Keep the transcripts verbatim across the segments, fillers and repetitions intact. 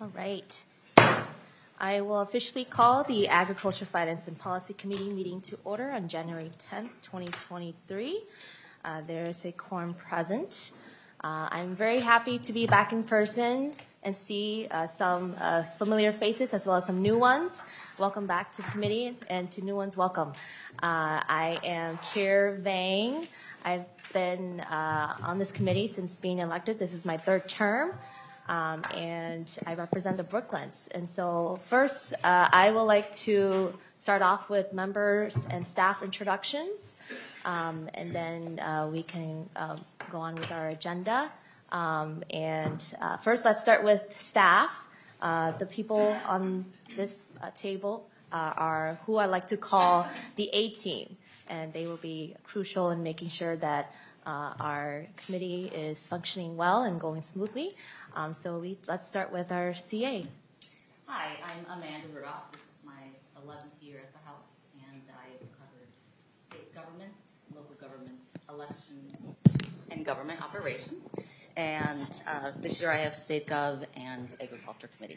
All right. I will officially call the Agriculture, Finance, and Policy Committee meeting to order on January tenth, twenty twenty-three. Uh, there is a quorum present. Uh, I'm very happy to be back in person and see uh, some uh, familiar faces as well as some new ones. Welcome back to the committee, and to new ones, welcome. Uh, I am Chair Vang. I've been uh, on this committee since being elected. This is my third term. Um, and I represent the Brooklands. And so first, uh, I would like to start off with members and staff introductions, um, and then uh, we can uh, go on with our agenda. Um, and uh, first, let's start with staff. Uh, the people on this uh, table uh, are who I like to call the A-team, and they will be crucial in making sure that uh, our committee is functioning well and going smoothly. Um, so we, let's start with our C A. Hi, I'm Amanda Rudolph. This is my eleventh year at the House, and I've covered state government, local government, elections, and government operations. And uh, this year I have State Gov and Agriculture Committee.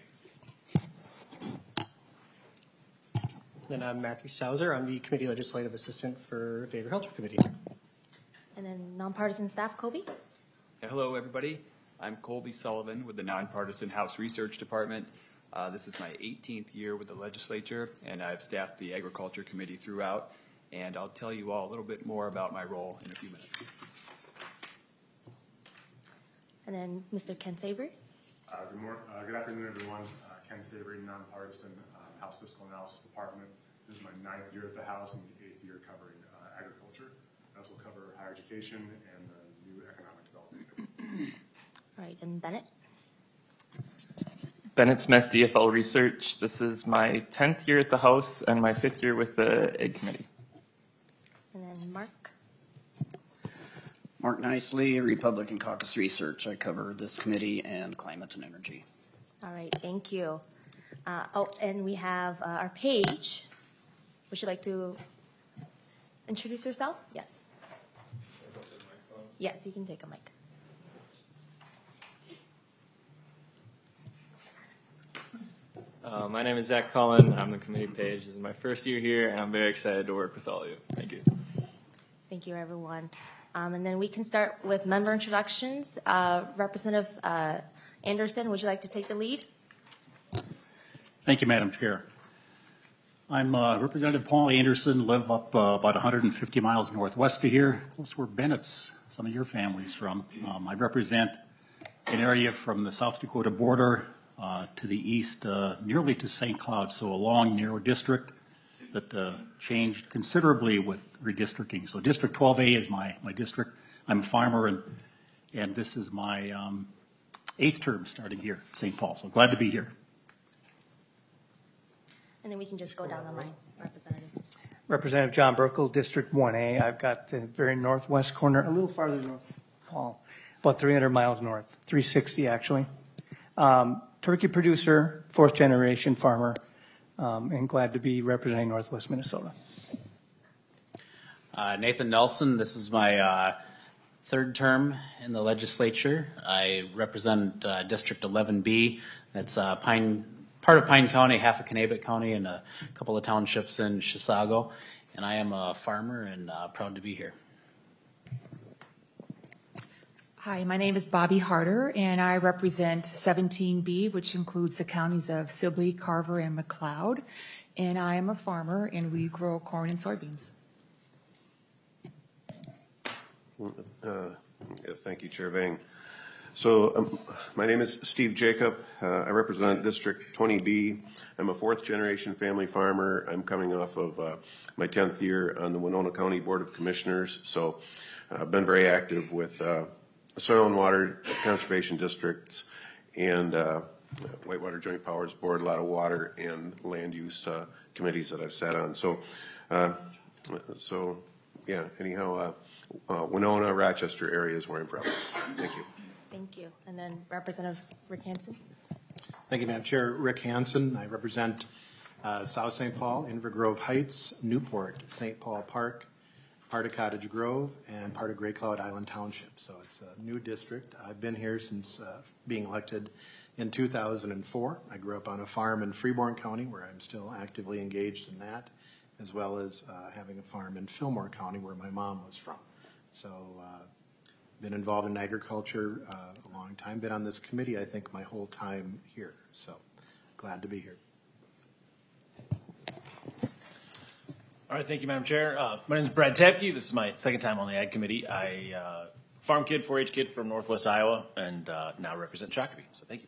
And I'm Matthew Sauser. I'm the Committee Legislative Assistant for the Agriculture Committee. And then nonpartisan staff, Kobe. Hello, everybody. I'm Colby Sullivan with the Nonpartisan House Research Department. Uh, this is my eighteenth year with the legislature, and I've staffed the Agriculture Committee throughout. And I'll tell you all a little bit more about my role in a few minutes. And then Mister Ken Savory. Uh, good, morning, uh, good afternoon, everyone. Uh, Ken Savory, Nonpartisan uh, House Fiscal Analysis Department. This is my ninth year at the House and the eighth year covering uh, agriculture. I also cover higher education and uh, new economic development. All right, and Bennett. Bennett Smith, D F L Research. This is my tenth year at the House and my fifth year with the Ag Committee. And then Mark. Mark Nicely, Republican Caucus Research. I cover this committee and climate and energy. All right, thank you. Uh, oh, and we have uh, our Paige. Would you like to introduce yourself? Yes. Yes, you can take a mic. Uh, my name is Zach Cullen. I'm the committee page. This is my first year here, and I'm very excited to work with all of you. Thank you. Thank you, everyone. Um, and then we can start with member introductions. Uh, Representative uh, Anderson, would you like to take the lead? Thank you, Madam Chair. I'm uh, Representative Paul Anderson, live up uh, about one hundred fifty miles northwest of here, close to where Bennett's, some of your family's from. Um, I represent an area from the South Dakota border uh, to the east, uh, nearly to Saint Cloud, so a long, narrow district that uh, changed considerably with redistricting. So District twelve A is my, my district. I'm a farmer, and, and this is my um, eighth term starting here at Saint Paul, so glad to be here. And then we can just go down the line, Representative. Representative John Burkle, District one A. I've got the very northwest corner, a little farther north, Paul, about three hundred miles north, three sixty actually. Um, turkey producer, fourth generation farmer, um, and glad to be representing Northwest Minnesota. Uh, Nathan Nelson, this is my uh, third term in the legislature. I represent uh, District eleven B. That's uh, Pine. Part of Pine County, half of Kanabec County, and a couple of townships in Chisago. And I am a farmer and uh, proud to be here. Hi, my name is Bobby Harder, and I represent seventeen B, which includes the counties of Sibley, Carver, and McLeod. And I am a farmer, and we grow corn and soybeans. Uh, yeah, thank you, Chair Vang. So um, my name is Steve Jacob. Uh, I represent District twenty B. I'm a fourth generation family farmer. I'm coming off of uh, my tenth year on the Winona County Board of Commissioners. So uh, I've been very active with uh, soil and water conservation districts and uh, Whitewater Joint Powers Board, a lot of water and land use uh, committees that I've sat on. So, uh, so yeah, anyhow, uh, uh, Winona, Rochester area is where I'm from. Thank you. Thank you. And then Representative Rick Hansen. Thank you, Madam Chair. Rick Hansen. I represent uh, South Saint Paul, Inver Grove Heights, Newport, Saint Paul Park, part of Cottage Grove, and part of Gray Cloud Island Township. So it's a new district. I've been here since uh, being elected in two thousand four. I grew up on a farm in Freeborn County where I'm still actively engaged in that, as well as uh, having a farm in Fillmore County where my mom was from. So uh, been involved in agriculture uh, a long time, been on this committee I think my whole time here. So glad to be here. All right, thank you, Madam Chair. Uh, my name is Brad Tapke. This is my second time on the Ag Committee. I uh, farm kid, four H kid from Northwest Iowa, and uh, now represent Shakopee. So thank you.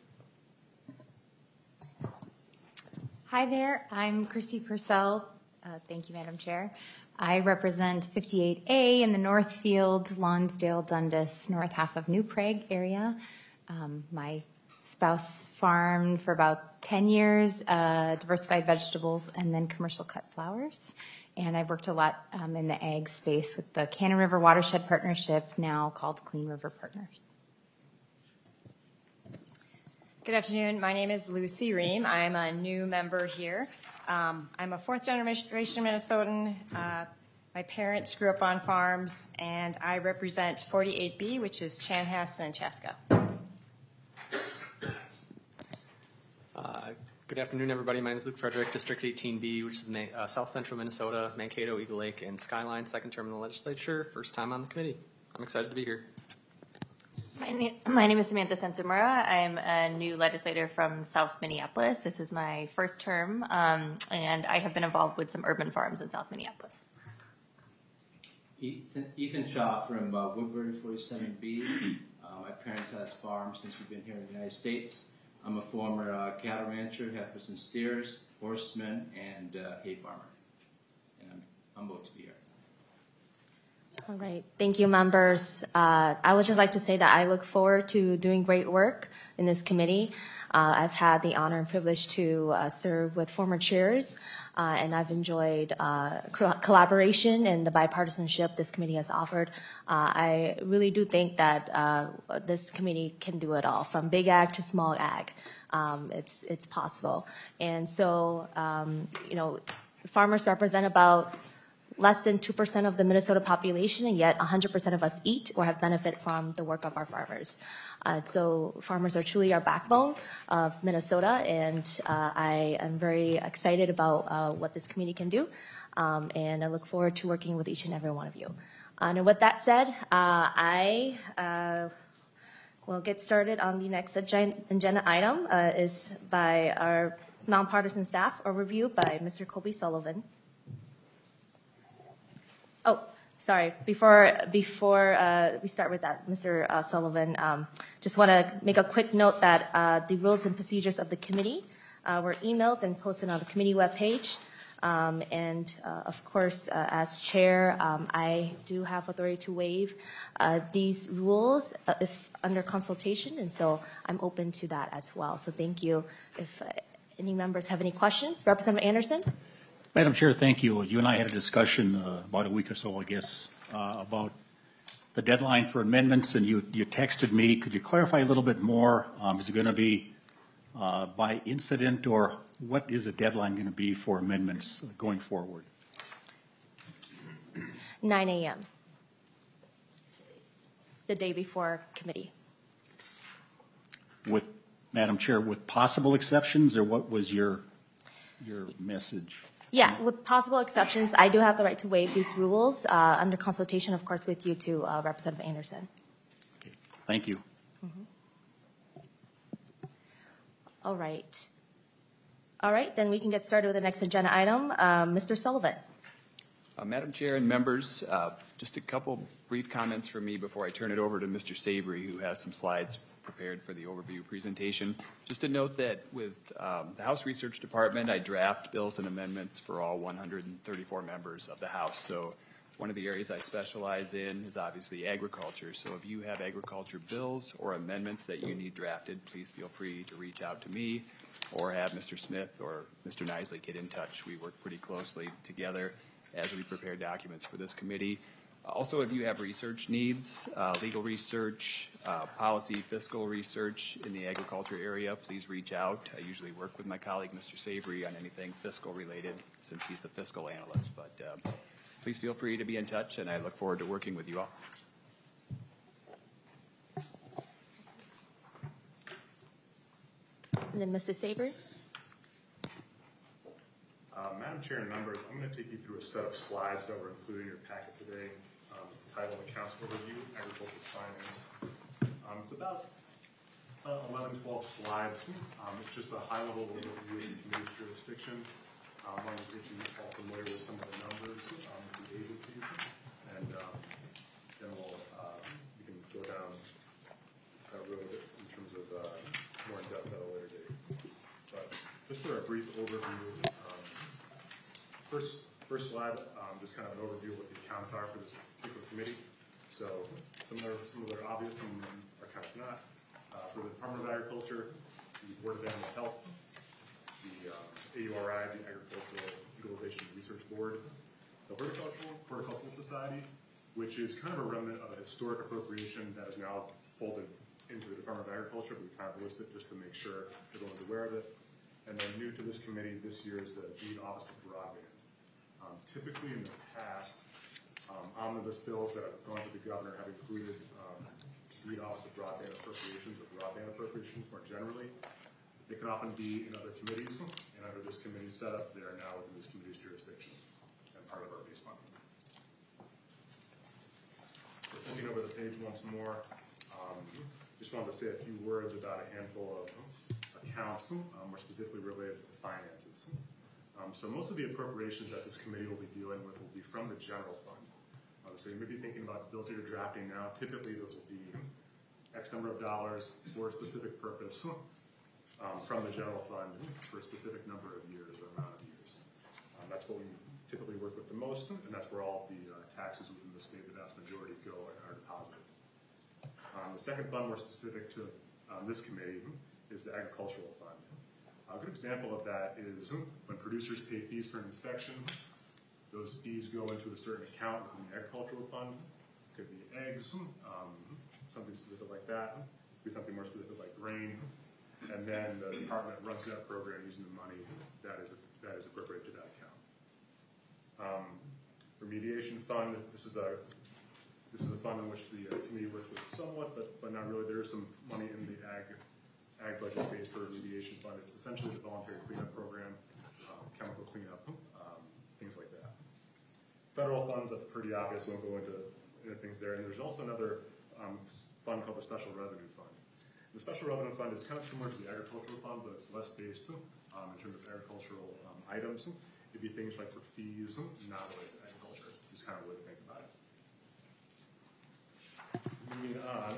Hi there, I'm Christy Purcell. Uh, thank you, Madam Chair. I represent fifty-eight A in the Northfield, Lonsdale, Dundas, north half of New Prague area. Um, my spouse farmed for about ten years, uh, diversified vegetables, and then commercial cut flowers. And I've worked a lot um, in the ag space with the Cannon River Watershed Partnership, now called Clean River Partners. Good afternoon. My name is Lucy Ream. I'm a new member here. Um, I'm a fourth generation Minnesotan. Uh, my parents grew up on farms, and I represent forty-eight B, which is Chanhassen and Chaska. Uh, good afternoon, everybody. My name is Luke Frederick, District eighteen B, which is uh, South Central Minnesota, Mankato, Eagle Lake, and Skyline. Second term in the legislature, first time on the committee. I'm excited to be here. My name, my name is Samantha Sensimura. I'm a new legislator from South Minneapolis. This is my first term, um, and I have been involved with some urban farms in South Minneapolis. Ethan, Ethan Shaw from uh, Woodbury forty-seven B. Uh, my parents has farms since we've been here in the United States. I'm a former uh, cattle rancher, heifers and steers, horseman, and uh, hay farmer. And I'm humbled to be here. All right. Thank you, members. Uh, I would just like to say that I look forward to doing great work in this committee. Uh, I've had the honor and privilege to uh, serve with former chairs, uh, and I've enjoyed uh, collaboration and the bipartisanship this committee has offered. Uh, I really do think that uh, this committee can do it all, from big ag to small ag. Um, it's it's possible. And so, um, you know, farmers represent about less than two percent of the Minnesota population, and yet one hundred percent of us eat or have benefit from the work of our farmers. Uh, so farmers are truly our backbone of Minnesota, and uh, I am very excited about uh, what this committee can do, um, and I look forward to working with each and every one of you. Uh, and with that said, uh, I uh, will get started on the next agenda, agenda item, uh, is by our nonpartisan staff, a review by Mister Colby Sullivan. Oh, sorry. Before before uh, we start with that, Mister Uh, Sullivan, um, just want to make a quick note that uh, the rules and procedures of the committee uh, were emailed and posted on the committee webpage. Um, and uh, of course, uh, as chair, um, I do have authority to waive uh, these rules uh, if under consultation, and so I'm open to that as well. So thank you. If uh, any members have any questions, Representative Anderson. Madam Chair, thank you. You and I had a discussion uh, about a week or so, I guess, uh, about the deadline for amendments, and you, you texted me. Could you clarify a little bit more? Um, is it going to be uh, by incident, or what is the deadline going to be for amendments going forward? nine a m the day before committee. With, Madam Chair, with possible exceptions, or what was your your message? Yeah, with possible exceptions, I do have the right to waive these rules uh, under consultation, of course, with you to uh, Representative Anderson. Okay, thank you. Mm-hmm. All right. All right, then we can get started with the next agenda item. Uh, Mister Sullivan. Uh, Madam Chair and members, uh, just a couple brief comments from me before I turn it over to Mister Savory, who has some slides prepared for the overview presentation. Just to note that with um, the House Research Department, I draft bills and amendments for all one hundred thirty-four members of the House. So one of the areas I specialize in is obviously agriculture. So if you have agriculture bills or amendments that you need drafted, please feel free to reach out to me or have Mister Smith or Mister Nisley get in touch. We work pretty closely together as we prepare documents for this committee. Also, if you have research needs, uh, legal research, uh, policy, fiscal research in the agriculture area, please reach out. I usually work with my colleague, Mister Savory, on anything fiscal related, since he's the fiscal analyst. But uh, please feel free to be in touch, and I look forward to working with you all. And then Mister Saber. Uh, Madam Chair and members, I'm going to take you through a set of slides that were included in your packet today. Um, it's titled Accounts Overview, Agricultural Finance. Um, it's about uh, eleven, twelve slides. Um, it's just a high-level overview of the committee's jurisdiction. Um, I want to get you all familiar with some of the numbers um, of the agencies, and um, then we'll uh, we can go down that road in terms of uh, more in depth at a later date. But just for a brief overview. Um, First, first slide, um, just kind of an overview of what the accounts are for this particular committee. So some are, some of them are obvious, some of them are kind of not. Uh, for the Department of Agriculture, the Board of Animal Health, the um, A U R I, the Agricultural Utilization Research Board, the Horticultural Horticultural Society, which is kind of a remnant of a historic appropriation that is now folded into the Department of Agriculture, but we kind of list it just to make sure everyone's aware of it. And then new to this committee this year is the Deed Office of Broadband. Um, typically in the past, um, omnibus bills that have gone to the governor have included um, Deed Office of Broadband appropriations or broadband appropriations more generally. They can often be in other committees, and under this committee setup, they are now within this committee's jurisdiction and part of our base funding. So flipping over the page once more, um, just wanted to say a few words about a handful of accounts, um, more specifically related to finances. Um, so most of the appropriations that this committee will be dealing with will be from the general fund. Um, so you may be thinking about the bills that you're drafting now. Typically, those will be X number of dollars for a specific purpose um, from the general fund for a specific number of years or amount of years. Um, that's what we typically work with the most, and that's where all the uh, taxes within the state, the vast majority, go and are deposited. Um, the second fund more specific to um, this committee is the agricultural fund. A good example of that is when producers pay fees for an inspection, those fees go into a certain account within the agricultural fund. It could be eggs, um, something specific like that. It could be something more specific like grain. And then the department runs that program using the money that is that is appropriated to that account. Um, remediation fund, this is a this is a fund in which the uh, committee works with somewhat, but but not really. There is some money in the ag ag budget phase for a remediation fund. It's essentially a voluntary cleanup program, um, chemical cleanup, um, things like that. Federal funds, that's pretty obvious. We won't go into, into things there. And there's also another um, fund called the Special Revenue Fund. The Special Revenue Fund is kind of similar to the agricultural fund, but it's less based um, in terms of agricultural um, items. It'd be things like for fees, not related to agriculture. Just kind of a way to think about it. Moving on.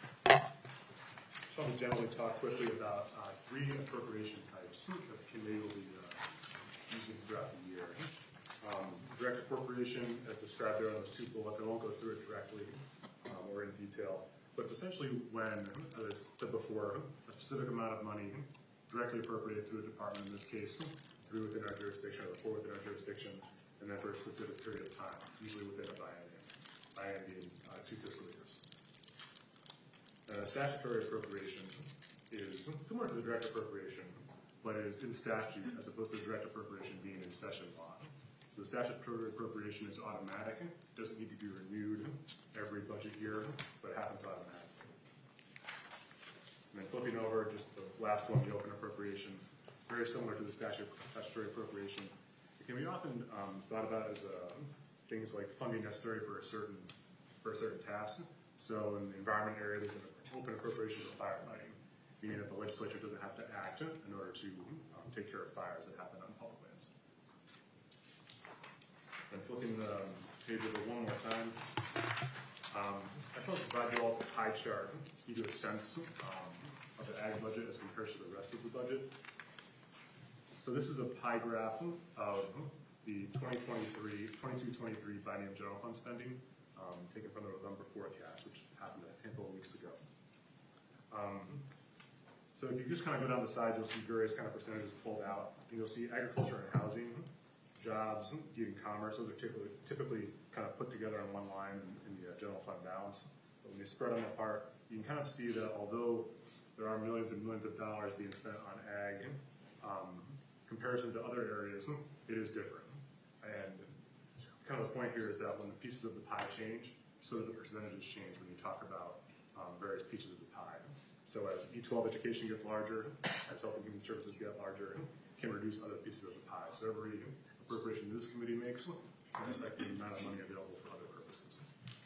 I want to generally talk quickly about uh, three appropriation types that the committee will be uh, using throughout the year. Um, direct appropriation, as described there on those two bullets, I won't go through it directly um, or in detail, but it's essentially when, as I said before, a specific amount of money directly appropriated to a department, in this case, through within our jurisdiction or for within our jurisdiction, and then for a specific period of time, usually within a biennium, biennium being uh, two fiscal years. Uh, statutory appropriation is similar to the direct appropriation, but is in statute as opposed to direct appropriation being in session law. So the statutory appropriation is automatic. It doesn't need to be renewed every budget year, but it happens automatically. And then flipping over, just the last one, the open appropriation, very similar to the statute, statutory appropriation. It can be often um, thought about as uh, things like funding necessary for a certain for a certain task. So in the environment area, there's an open appropriation for firefighting, meaning that the legislature doesn't have to act in order to um, take care of fires that happen on public lands. And flipping the page over one more time, um, I thought to provide you all a pie chart to give you a sense um, of the ag budget as compared to the rest of the budget. So this is a pie graph of the twenty twenty-three, twenty-two twenty-three biennium general fund spending, um, taken from the November forecast, which happened a handful of weeks ago. Um, so if you just kind of go down the side, you'll see various kind of percentages pulled out, and you'll see agriculture and housing, jobs, deed and commerce. Those are typically, typically kind of put together on one line in, in the uh, general fund balance. But when you spread them apart, you can kind of see that although there are millions and millions of dollars being spent on ag, um, comparison to other areas, it is different. And kind of the point here is that when the pieces of the pie change, so do the percentages change when you talk about um, various pieces of the pie. So as E twelve education gets larger, as Health and Human Services get larger, it can reduce other pieces of the pie. So every appropriation this committee makes can affect the amount of money available for other purposes.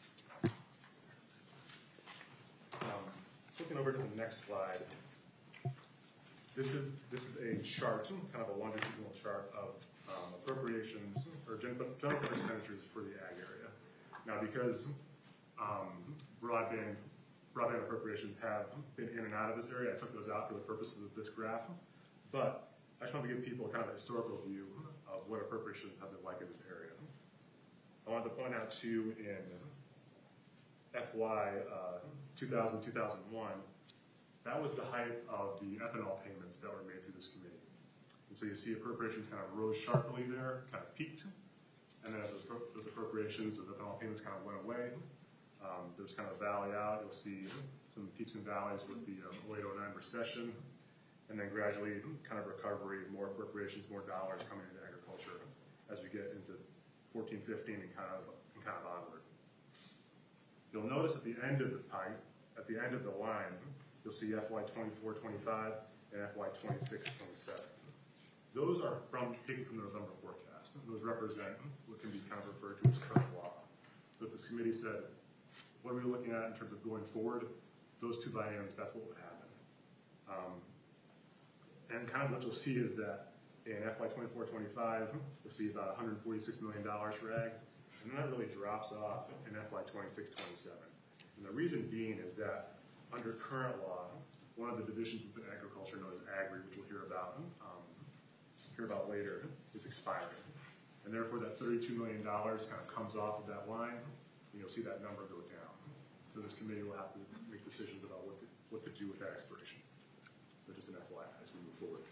Um, looking over to the next slide, this is this is a chart, kind of a longitudinal chart of um, appropriations or general general expenditures for the ag area. Now, because um, broadband broadband appropriations have been in and out of this area, I took those out for the purposes of this graph. But I just want to give people kind of a historical view of what appropriations have been like in this area. I wanted to point out too in F Y uh, two thousand, two thousand one, that was the height of the ethanol payments that were made through this committee. And so you see appropriations kind of rose sharply there, kind of peaked. And then as those, those appropriations, those ethanol payments kind of went away. Um, there's kind of a valley out. You'll see some peaks and valleys with the um, oh eight oh nine recession. And then gradually kind of recovery, more appropriations, more dollars coming into agriculture as we get into fourteen, fifteen and kind of, and kind of onward. You'll notice at the end of the pipe, at the end of the line, you'll see F Y twenty-four, twenty-five and F Y twenty-six, twenty-seven. Those are from taken from the November forecast. Those represent what can be kind of referred to as current law. So if this committee said, what are we looking at in terms of going forward? Those two bienniums, that's what would happen. Um, and kind of what you'll see is that in F Y twenty-four, twenty-five, you'll see about one hundred forty-six million dollars for ag, and then that really drops off in F Y twenty-six, twenty-seven. And the reason being is that under current law, one of the divisions within agriculture known as Agri, which we'll hear about, um, hear about later, is expiring. And therefore that thirty-two million dollars kind of comes off of that line, and you'll see that number go down. So this committee will have to make decisions about what to, what to do with that expiration. So just an F Y I as we move forward.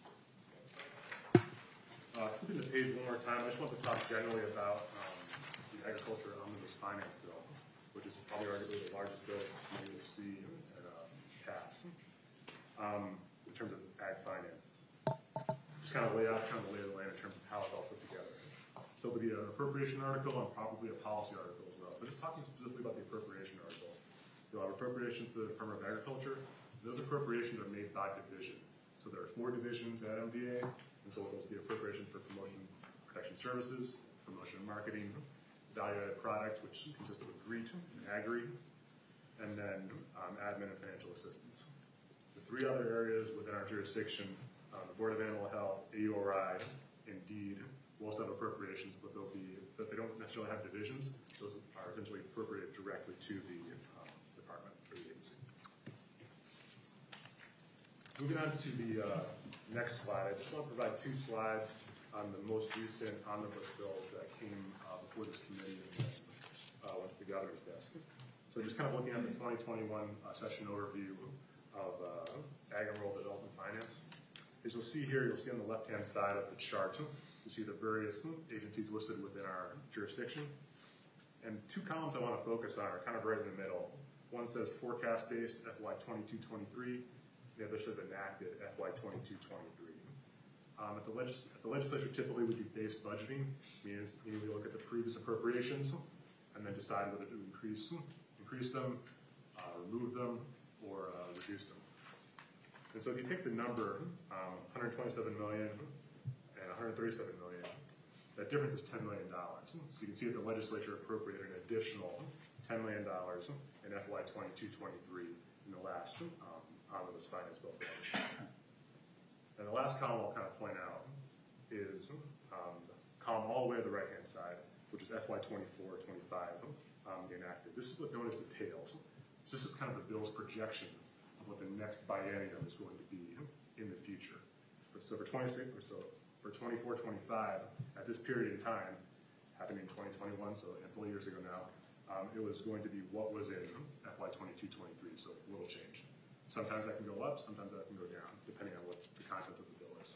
Uh, flipping the page one more time, I just want to talk generally about um, the Agriculture Omnibus Finance Bill, which is probably arguably the largest bill this committee will see and uh, pass um, in terms of ag finances. Just kind of lay out kind of the lay of the land in terms of how it's all put together. So it'll be an appropriation article and probably a policy article as well. So just talking specifically about the appropriation article. You'll have appropriations to the Department of Agriculture. Those appropriations are made by division. So there are four divisions at M D A, and so those will be appropriations for promotion protection services, promotion and marketing, value-added products, which consist of a GREET and Agri, and then um, admin and financial assistance. The three other areas within our jurisdiction, uh, the Board of Animal Health, A U R I, Indeed, will also have appropriations, but they'll be, but they don't necessarily have divisions. Those are eventually appropriated directly to the um, department or the agency. Moving on to the uh, next slide, I just want to provide two slides on the most recent omnibus bills that came uh, before this committee and uh, went to the governor's desk. So just kind of looking at the twenty twenty-one uh, session overview of uh, Ag and Rural Development Finance. As you'll see here, you'll see on the left-hand side of the chart, you see the various agencies listed within our jurisdiction. And two columns I want to focus on are kind of right in the middle. One says forecast-based F Y twenty-two twenty-three. The other says enacted F Y twenty-two twenty-three. Um, at, the legis at the legislature, typically we do base budgeting, meaning, meaning we look at the previous appropriations and then decide whether to increase, increase them, uh, remove them, or uh, reduce them. And so if you take the number, um, one hundred twenty-seven million and one hundred thirty-seven million, that difference is ten million dollars. So you can see that the legislature appropriated an additional ten million dollars in F Y twenty-two twenty-three in the last um, omnibus finance bill. And the last column I'll kind of point out is um, the column all the way to the right-hand side, which is F Y twenty-four twenty-five, um, enacted. This is what's known as the tails. So this is kind of the bill's projection of what the next biennium is going to be in the future. So for twenty-six or so, for twenty-four twenty-five, at this period in time, happened in twenty twenty-one, so a handful of years ago now, um, it was going to be what was in F Y twenty-two twenty-three, so a little change. Sometimes that can go up, sometimes that can go down, depending on what the content of the bill is.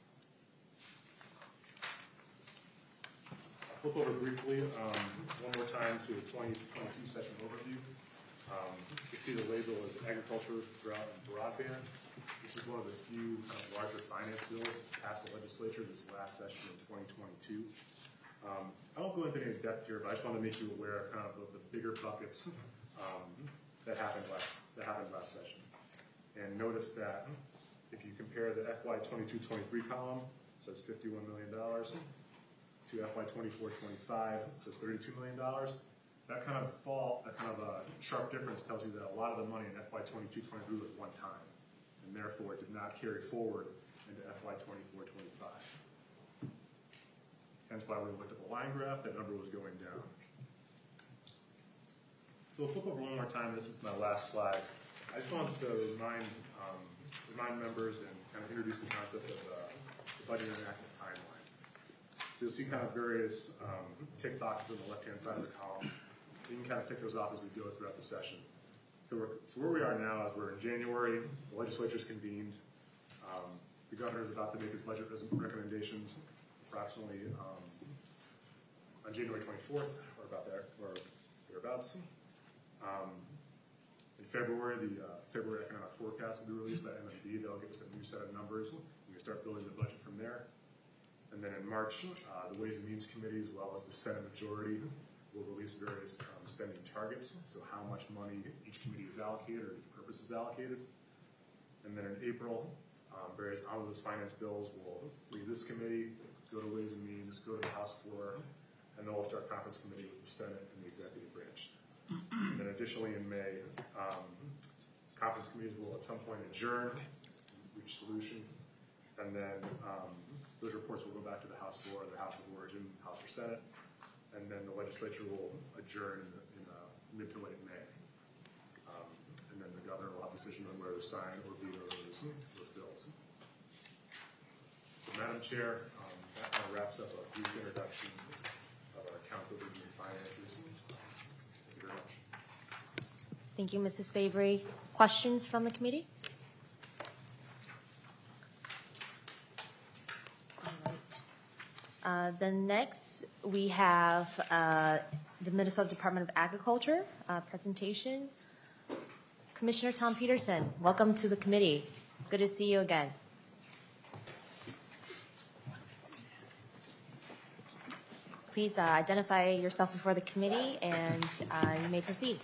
I'll flip over briefly um, one more time to the twenty twenty-two session overview. Um, you can see the label is agriculture, drought, and broadband. This is one of the few kind of larger finance bills that passed the legislature this last session in twenty twenty-two. Um, I won't go into any depth here, but I just want to make you aware of kind of the, the bigger buckets um, that happened last that happened last session. And notice that if you compare the F Y twenty-two twenty-three column, it says fifty-one million dollars, to F Y twenty-four twenty-five, it says thirty-two million dollars. That kind of fall, that kind of a sharp difference tells you that a lot of the money in F Y twenty-two twenty-three was one time, and therefore it did not carry forward into F Y twenty-four twenty-five. Hence why we looked at the line graph, that number was going down. So we'll flip over one more time. This is my last slide. I just wanted to remind um, remind members and kind of introduce the concept of uh, the budget enactment timeline. So you'll see kind of various um, tick boxes on the left-hand side of the column. You can kind of pick those off as we go throughout the session. So, we're, so where we are now is we're in January. The legislature's convened. Um, the governor is about to make his budget recommendations approximately um, on January twenty-fourth, or about there, or thereabouts. Um, in February, the uh, February economic forecast will be released by M M D. They'll give us a new set of numbers. We can start building the budget from there. And then in March, uh, the Ways and Means Committee, as well as the Senate majority, will release various um, spending targets. So how much money each committee is allocated or each purpose is allocated. And then in April, um, various omnibus finance bills will leave this committee, go to Ways and Means, go to the House floor, and then we'll start conference committee with the Senate and the executive branch. And then additionally in May, um, conference committees will at some point adjourn, reach solution, and then um, those reports will go back to the House floor, the House of Origin, House or Senate, and then the legislature will adjourn in, the, in uh, mid to late May. Um, and then the governor will have a decision on whether to sign or veto those, those bills. So, Madam Chair, um, that kind of wraps up a brief introduction of our Council of Regional Finances. Thank you very much. Thank you, Missus Savory. Questions from the committee? All right. Uh, then next, we have uh, the Minnesota Department of Agriculture uh, presentation. Commissioner Tom Peterson, welcome to the committee. Good to see you again. Please uh, identify yourself before the committee, and uh, you may proceed.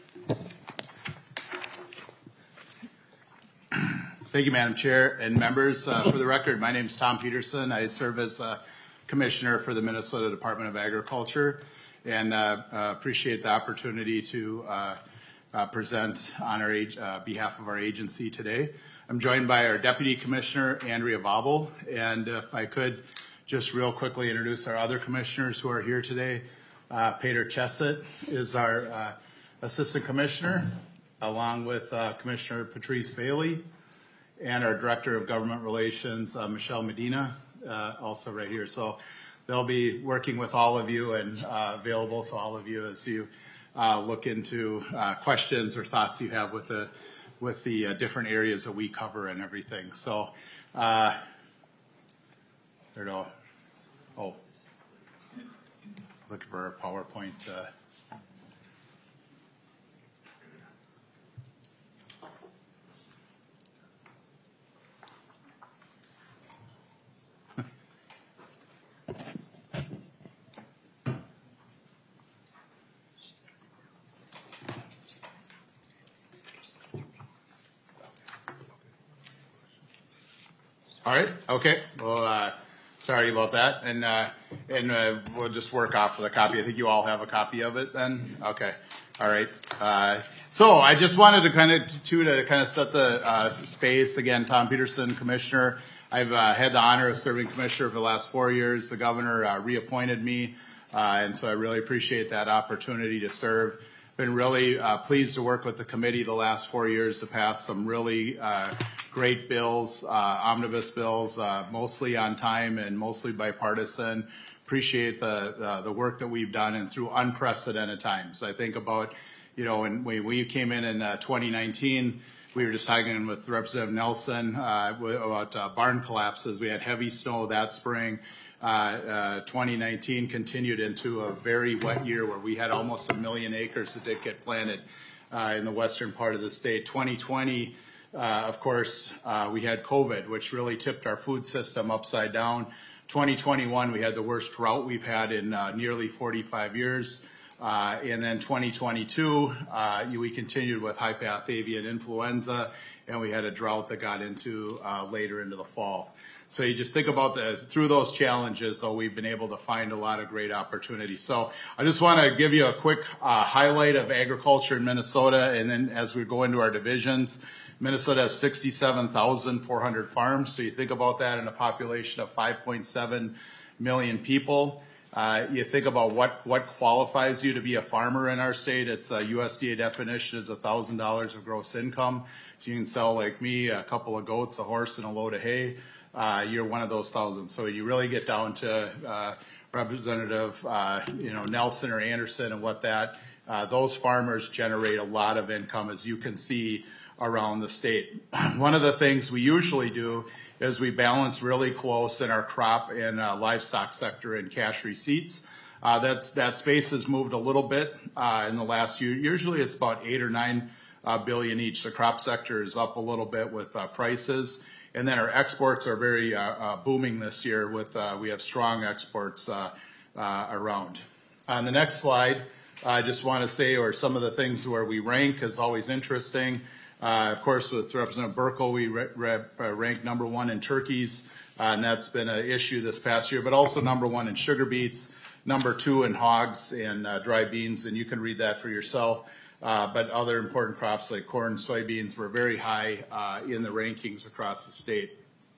Thank you, Madam Chair and members. Uh, for the record, my name is Tom Peterson. I serve as uh, Commissioner for the Minnesota Department of Agriculture, and uh, uh, appreciate the opportunity to uh, uh, present on our uh, behalf of our agency today. I'm joined by our Deputy Commissioner, Andrea Vobel, and if I could just real quickly introduce our other commissioners who are here today. Uh, Peter Chesset is our uh, Assistant Commissioner, along with uh, Commissioner Patrice Bailey, and our Director of Government Relations, uh, Michelle Medina, uh, also right here. So they'll be working with all of you and uh, available to all of you as you uh, look into uh, questions or thoughts you have with the with the uh, different areas that we cover and everything. So uh, there we go. Oh, looking for a PowerPoint. Uh, All right. Okay. Well, uh, sorry about that, and uh, and uh, we'll just work off of the copy. I think you all have a copy of it, then. Okay. All right. Uh, so I just wanted to kind of to to kind of set the uh, space again. Tom Peterson, Commissioner. I've uh, had the honor of serving Commissioner for the last four years. The Governor uh, reappointed me, uh, and so I really appreciate that opportunity to serve. Been really uh, pleased to work with the committee the last four years to pass some really uh, great bills, uh, omnibus bills, uh, mostly on time and mostly bipartisan. Appreciate the uh, the work that we've done and through unprecedented times. I think about, you know, when we, we came in in uh, twenty nineteen, we were just talking with Representative Nelson uh, about uh, barn collapses. We had heavy snow that spring. Uh, uh, twenty nineteen continued into a very wet year where we had almost a million acres that did get planted uh, in the western part of the state. twenty twenty, uh, of course, uh, we had COVID, which really tipped our food system upside down. twenty twenty-one, we had the worst drought we've had in uh, nearly forty-five years. Uh, and then twenty twenty-two, uh, we continued with high path avian influenza, and we had a drought that got into uh, later into the fall. So you just think about the through those challenges, though, we've been able to find a lot of great opportunities. So I just want to give you a quick uh, highlight of agriculture in Minnesota, and then as we go into our divisions, Minnesota has sixty-seven thousand four hundred farms. So you think about that in a population of five point seven million people. Uh, you think about what, what qualifies you to be a farmer in our state. It's a U S D A definition is one thousand dollars of gross income. So you can sell, like me, a couple of goats, a horse, and a load of hay. Uh, you're one of those thousand. So you really get down to uh, Representative uh, you know, Nelson or Anderson and what that, uh, those farmers generate a lot of income, as you can see around the state. One of the things we usually do is we balance really close in our crop and uh, livestock sector and cash receipts. Uh, that's, that space has moved a little bit uh, in the last year. Usually it's about eight or nine uh, billion each. The crop sector is up a little bit with uh, prices. And then our exports are very uh, uh, booming this year with, uh, we have strong exports uh, uh, around. On the next slide, I just want to say, or some of the things where we rank is always interesting. Uh, of course, with Representative Burkle, we re- re- uh, ranked number one in turkeys, uh, and that's been an issue this past year, but also number one in sugar beets, number two in hogs and uh, dry beans, and you can read that for yourself. Uh, but other important crops like corn, soybeans were very high uh, in the rankings across the state,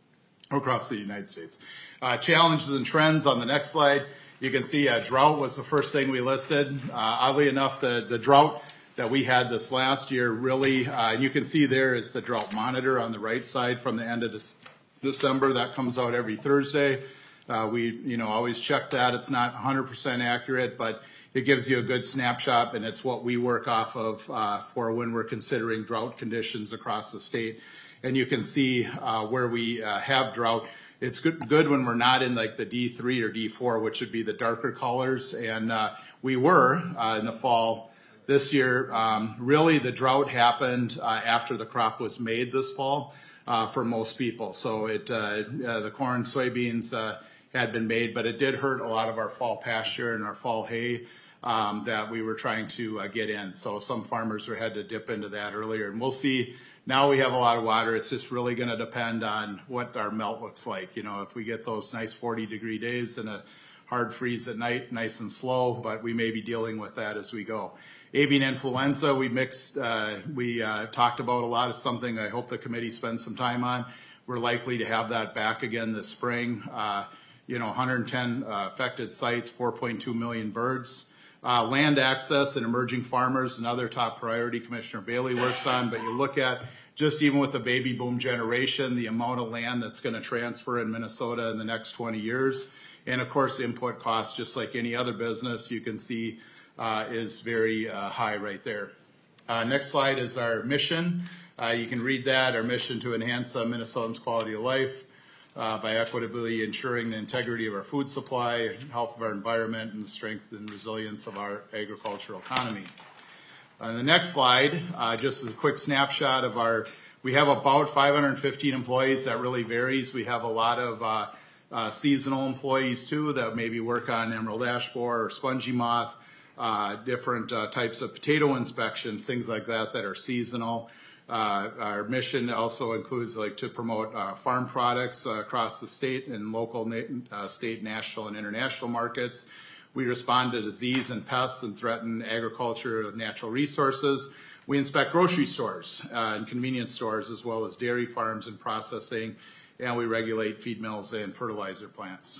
across the United States. Uh, challenges and trends on the next slide. You can see uh, drought was the first thing we listed. Uh, oddly enough, the, the drought that we had this last year really, uh, and you can see there is the drought monitor on the right side from the end of this, December. That comes out every Thursday. Uh, we, you know, always check that. It's not one hundred percent accurate, but it gives you a good snapshot, and it's what we work off of uh, for when we're considering drought conditions across the state. And you can see uh, where we uh, have drought. It's good, good when we're not in like the D three or D four, which would be the darker colors. And uh, we were uh, in the fall this year. Um, really, the drought happened uh, after the crop was made this fall uh, for most people. So it uh, uh, the corn, soybeans uh, had been made, but it did hurt a lot of our fall pasture and our fall hay um, that we were trying to uh, get in. So some farmers were, had to dip into that earlier. And we'll see. Now we have a lot of water. It's just really going to depend on what our melt looks like. You know, if we get those nice forty degree days and a hard freeze at night, nice and slow, but we may be dealing with that as we go. Avian influenza, we mixed, uh, we uh, talked about a lot of something I hope the committee spends some time on. We're likely to have that back again this spring. Uh, you know, one hundred ten uh, affected sites, four point two million birds. Uh, land access and emerging farmers, another top priority Commissioner Bailey works on, but you look at just even with the baby boom generation, the amount of land that's going to transfer in Minnesota in the next twenty years. And of course, input costs, just like any other business, you can see uh, is very uh, high right there. Uh, next slide is our mission. Uh, you can read that, our mission to enhance uh, Minnesotans' quality of life uh, by equitably ensuring the integrity of our food supply, health of our environment, and the strength and resilience of our agricultural economy. On the next slide, uh, just a quick snapshot of our, we have about five hundred fifteen employees. That really varies. We have a lot of uh, uh, seasonal employees too that maybe work on emerald ash borer or spongy moth, uh, different uh, types of potato inspections, things like that that are seasonal. Uh, our mission also includes like to promote uh, farm products uh, across the state and local, na- uh, state, national, and international markets. We respond to disease and pests and threaten agriculture and natural resources. We inspect grocery stores uh, and convenience stores as well as dairy farms and processing, and we regulate feed mills and fertilizer plants.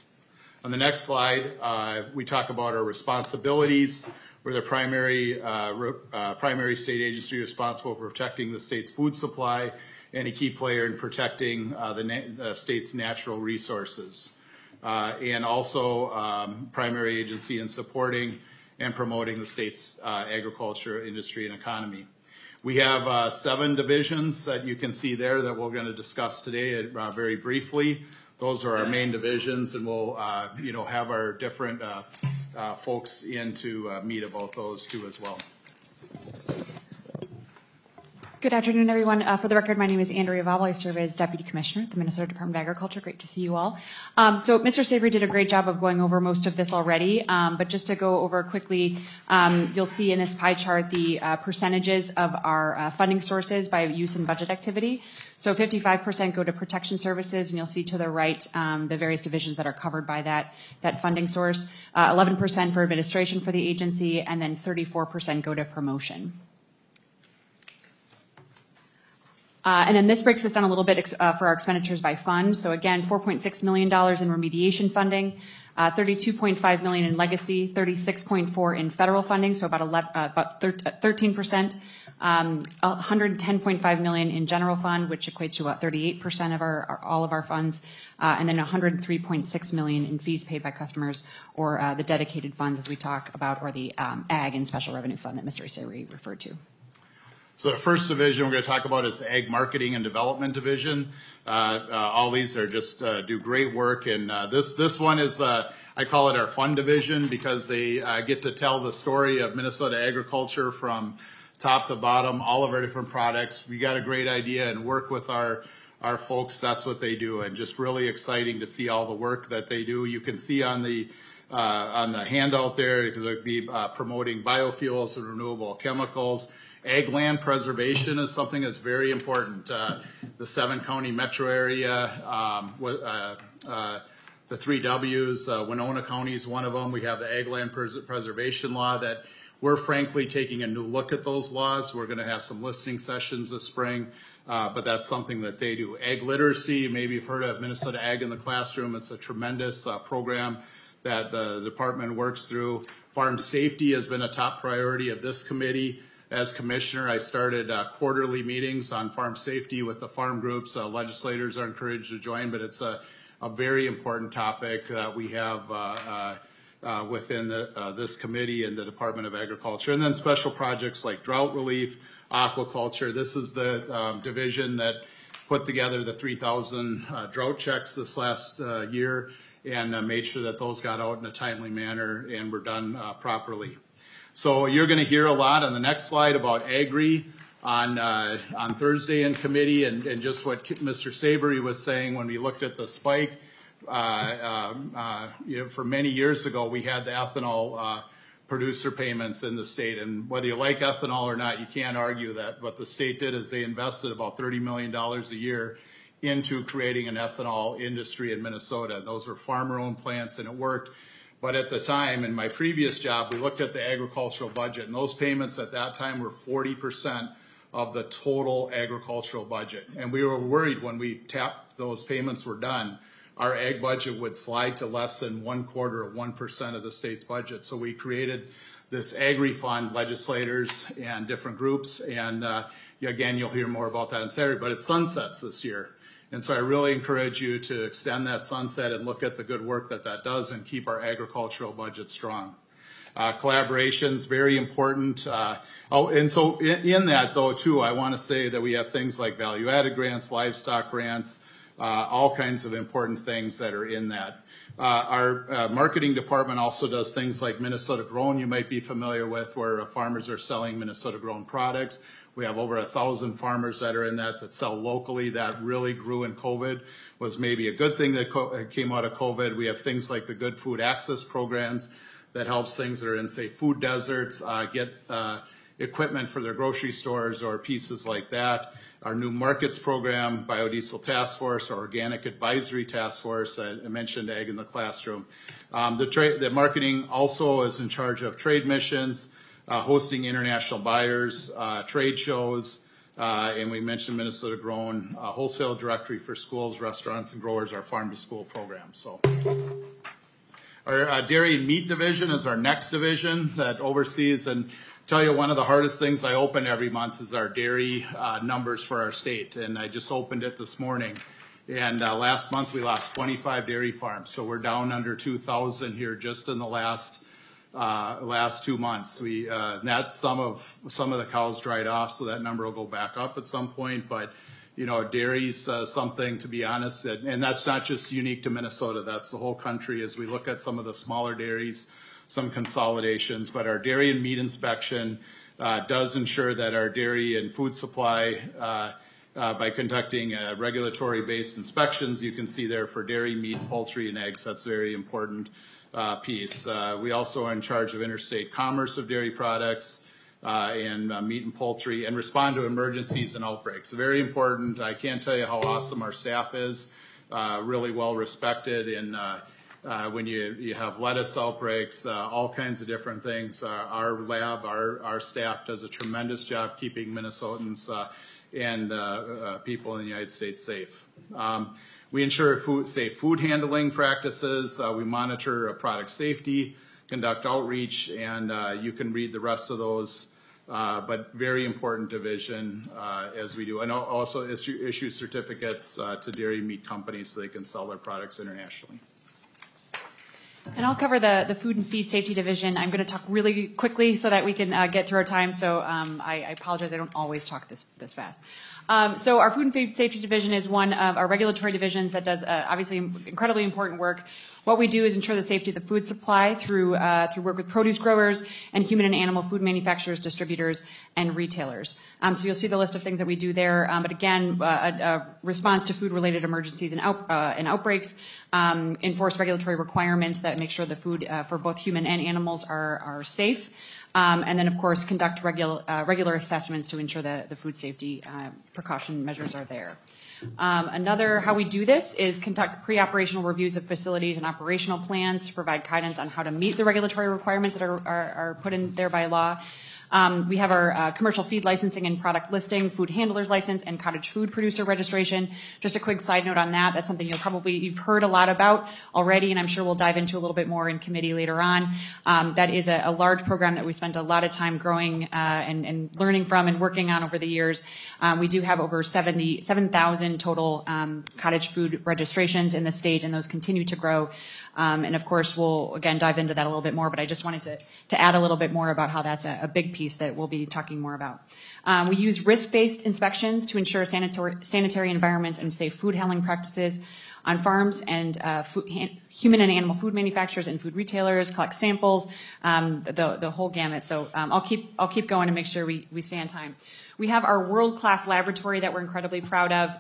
On the next slide, uh, we talk about our responsibilities. We're the primary, uh, re- uh, primary state agency responsible for protecting the state's food supply and a key player in protecting uh, the, na- the state's natural resources. Uh, and also um, primary agency in supporting and promoting the state's uh, agriculture, industry, and economy. We have uh, seven divisions that you can see there that we're going to discuss today uh, very briefly. Those are our main divisions, and we'll uh, you know, have our different uh, uh, folks in to uh, meet about those too as well. Good afternoon, everyone. Uh, for the record, my name is Andrea Vobble. I serve as Deputy Commissioner at the Minnesota Department of Agriculture. Great to see you all. Um, so Mister Savory did a great job of going over most of this already, um, but just to go over quickly, um, you'll see in this pie chart the uh, percentages of our uh, funding sources by use and budget activity. So fifty-five percent go to protection services, and you'll see to the right um, the various divisions that are covered by that, that funding source. Uh, eleven percent for administration for the agency, and then thirty-four percent go to promotion. Uh, and then this breaks this down a little bit ex- uh, for our expenditures by fund. So again, four point six million dollars in remediation funding, uh, thirty-two point five million dollars in legacy, thirty-six point four in federal funding, so about eleven, uh, about thirteen percent, um, one hundred ten point five million dollars in general fund, which equates to about thirty-eight percent of our, our all of our funds, uh, and then one hundred three point six million dollars in fees paid by customers, or uh, the dedicated funds as we talk about, or the um, ag and special revenue fund that Mister Savory referred to. So the first division we're going to talk about is the Ag Marketing and Development Division. Uh, uh, all these are just uh, do great work, and uh, this this one is uh, I call it our fun division because they uh, get to tell the story of Minnesota agriculture from top to bottom, all of our different products. We got a great idea and work with our our folks. That's what they do, and just really exciting to see all the work that they do. You can see on the uh, on the handout there because it would be uh, promoting biofuels and renewable chemicals. Ag land preservation is something that's very important. Uh, the seven county metro area, um, uh, uh, the three W's, uh, Winona County is one of them. We have the ag land pres- preservation law that we're frankly taking a new look at those laws. We're going to have some listening sessions this spring, uh, but that's something that they do. Ag literacy, maybe you've heard of Minnesota Ag in the Classroom. It's a tremendous uh, program that the department works through. Farm safety has been a top priority of this committee. As commissioner, I started uh, quarterly meetings on farm safety with the farm groups. Uh, legislators are encouraged to join, but it's a, a very important topic that we have uh, uh, uh, within the, uh, this committee and the Department of Agriculture. And then special projects like drought relief, aquaculture. This is the um, division that put together the three thousand uh, drought checks this last uh, year and uh, made sure that those got out in a timely manner and were done uh, properly. So you're going to hear a lot on the next slide about Agri on uh, on Thursday in committee, and, and just what Mister Savory was saying when we looked at the spike. Uh, uh, uh, you know, for many years ago, we had the ethanol uh, producer payments in the state, and whether you like ethanol or not, you can't argue that. What the state did is they invested about thirty million dollars a year into creating an ethanol industry in Minnesota. Those were farmer-owned plants, and it worked. But at the time, in my previous job, we looked at the agricultural budget, and those payments at that time were forty percent of the total agricultural budget. And we were worried when we tapped those payments were done, our ag budget would slide to less than one quarter of one percent of the state's budget. So we created this Agri Fund, legislators and different groups, and uh, again, you'll hear more about that in Saturday, but it sunsets this year. And so I really encourage you to extend that sunset and look at the good work that that does and keep our agricultural budget strong. Uh, collaboration's very important. Uh, oh, and so in, in that though too, I want to say that we have things like value-added grants, livestock grants, uh, all kinds of important things that are in that. Uh, our uh, marketing department also does things like Minnesota Grown, you might be familiar with, where uh, farmers are selling Minnesota Grown products. We have over a thousand farmers that are in that that sell locally. That really grew in COVID, was maybe a good thing that co- came out of COVID. We have things like the Good Food Access programs that helps things that are in, say, food deserts uh, get uh, equipment for their grocery stores or pieces like that. Our new markets program, Biodiesel Task Force, our Organic Advisory Task Force, I mentioned Ag in the Classroom. Um, the, tra- the marketing also is in charge of trade missions, Uh, hosting international buyers, uh, trade shows, uh, and we mentioned Minnesota Grown, uh, wholesale directory for schools, restaurants, and growers, our farm to school program. So, our uh, dairy and meat division is our next division that oversees, and tell you one of the hardest things I open every month is our dairy uh, numbers for our state, and I just opened it this morning. And uh, last month we lost twenty-five dairy farms, so we're down under two thousand here just in the last. Uh, last two months. We, uh, that's some of, some of the cows dried off, so that number will go back up at some point. But, you know, dairy's uh, something, to be honest, and, and that's not just unique to Minnesota. That's the whole country as we look at some of the smaller dairies, some consolidations. But our dairy and meat inspection, uh, does ensure that our dairy and food supply, uh, uh, by conducting uh, regulatory-based inspections, you can see there for dairy, meat, poultry, and eggs, that's a very important uh, piece. Uh, we also are in charge of interstate commerce of dairy products uh, and uh, meat and poultry, and respond to emergencies and outbreaks. Very important. I can't tell you how awesome our staff is. Uh, really well respected in uh, uh, when you, you have lettuce outbreaks, uh, all kinds of different things. Uh, our lab, our, our staff does a tremendous job keeping Minnesotans uh, and uh, uh, people in the United States safe. Um, we ensure food, safe food handling practices. Uh, we monitor uh, product safety, conduct outreach, and uh, you can read the rest of those. Uh, but very important division uh, as we do. And also issue, issue certificates uh, to dairy meat companies so they can sell their products internationally. And I'll cover the, the food and feed safety division. I'm going to talk really quickly so that we can uh, get through our time. So um, I, I apologize. I don't always talk this, this fast. Um, so our food and feed safety division is one of our regulatory divisions that does uh, obviously incredibly important work. What we do is ensure the safety of the food supply through uh, through work with produce growers and human and animal food manufacturers, distributors, and retailers. Um, so you'll see the list of things that we do there. Um, but again, uh, a, a response to food-related emergencies and, out, uh, and outbreaks, um, enforce regulatory requirements that make sure the food uh, for both human and animals are are safe. Um, and then, of course, conduct regular uh, regular assessments to ensure that the food safety uh, precaution measures are there. Um, another, how we do this is conduct pre-operational reviews of facilities and operational plans to provide guidance on how to meet the regulatory requirements that are, are, are put in there by law. Um, we have our uh, commercial feed licensing and product listing, food handler's license, and cottage food producer registration. Just a quick side note on that. That's something you'll probably, you've heard a lot about already, and I'm sure we'll dive into a little bit more in committee later on. Um, that is a, a large program that we spent a lot of time growing uh, and, and learning from and working on over the years. Um, we do have over seventy-seven thousand total um, cottage food registrations in the state, and those continue to grow. Um, and of course, we'll again dive into that a little bit more, but I just wanted to, to add a little bit more about how that's a, a big piece that we'll be talking more about. Um, we use risk-based inspections to ensure sanitary, sanitary environments and safe food handling practices on farms and uh, food, human and animal food manufacturers and food retailers, collect samples, um, the, the whole gamut. So um, I'll keep I'll keep going to make sure we, we stay on time. We have our world-class laboratory that we're incredibly proud of.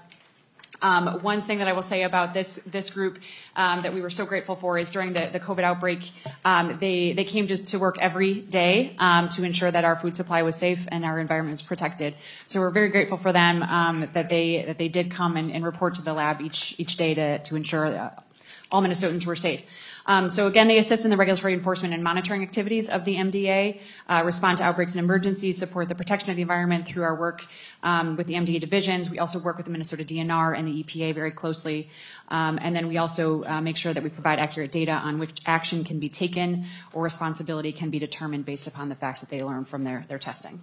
Um, one thing that I will say about this this group um, that we were so grateful for is during the, the COVID outbreak, um, they they came to, to work every day um, to ensure that our food supply was safe and our environment was protected. So we're very grateful for them um, that they that they did come and, and report to the lab each each day to to ensure that all Minnesotans were safe. Um, so again, they assist in the regulatory enforcement and monitoring activities of the M D A, uh, respond to outbreaks and emergencies, support the protection of the environment through our work um, with the M D A divisions. We also work with the Minnesota D N R and the E P A very closely. Um, and then we also uh, make sure that we provide accurate data on which action can be taken or responsibility can be determined based upon the facts that they learn from their, their testing.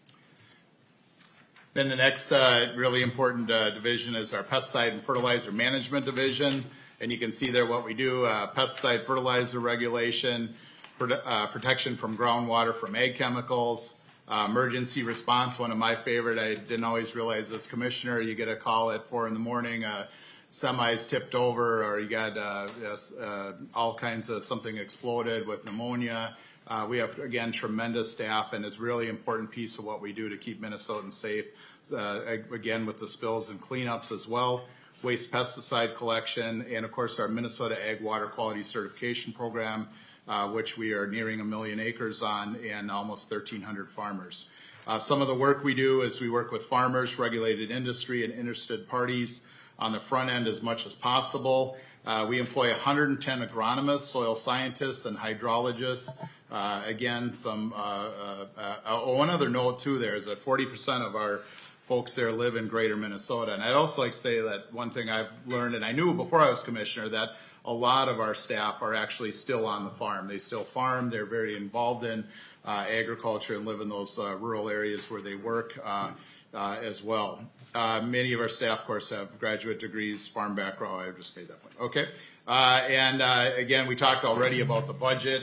Then the next uh, really important uh, division is our pesticide and fertilizer management division. And you can see there what we do, uh, pesticide fertilizer regulation, prote- uh, protection from groundwater from ag chemicals, uh, emergency response, one of my favorite. I didn't always realize as commissioner, you get a call at four in the morning, uh, semi's tipped over, or you got uh, yes, uh, all kinds of something exploded with pneumonia. Uh, we have, again, tremendous staff, and it's a really important piece of what we do to keep Minnesotans safe, uh, again, with the spills and cleanups as well. Waste pesticide collection, and of course our Minnesota Ag Water Quality Certification Program, uh, which we are nearing a million acres on and almost thirteen hundred farmers. Uh, some of the work we do is we work with farmers, regulated industry, and interested parties on the front end as much as possible. Uh, we employ one hundred ten agronomists, soil scientists, and hydrologists. Uh, again, some uh, uh, uh, oh, one other note too there is that forty percent of our folks there live in greater Minnesota. And I'd also like to say that one thing I've learned, and I knew before I was commissioner, that a lot of our staff are actually still on the farm. They still farm. They're very involved in uh, agriculture and live in those uh, rural areas where they work uh, uh, as well. Uh, many of our staff, of course, have graduate degrees, farm background. I just made that point. Okay. Uh, and uh, again, we talked already about the budget.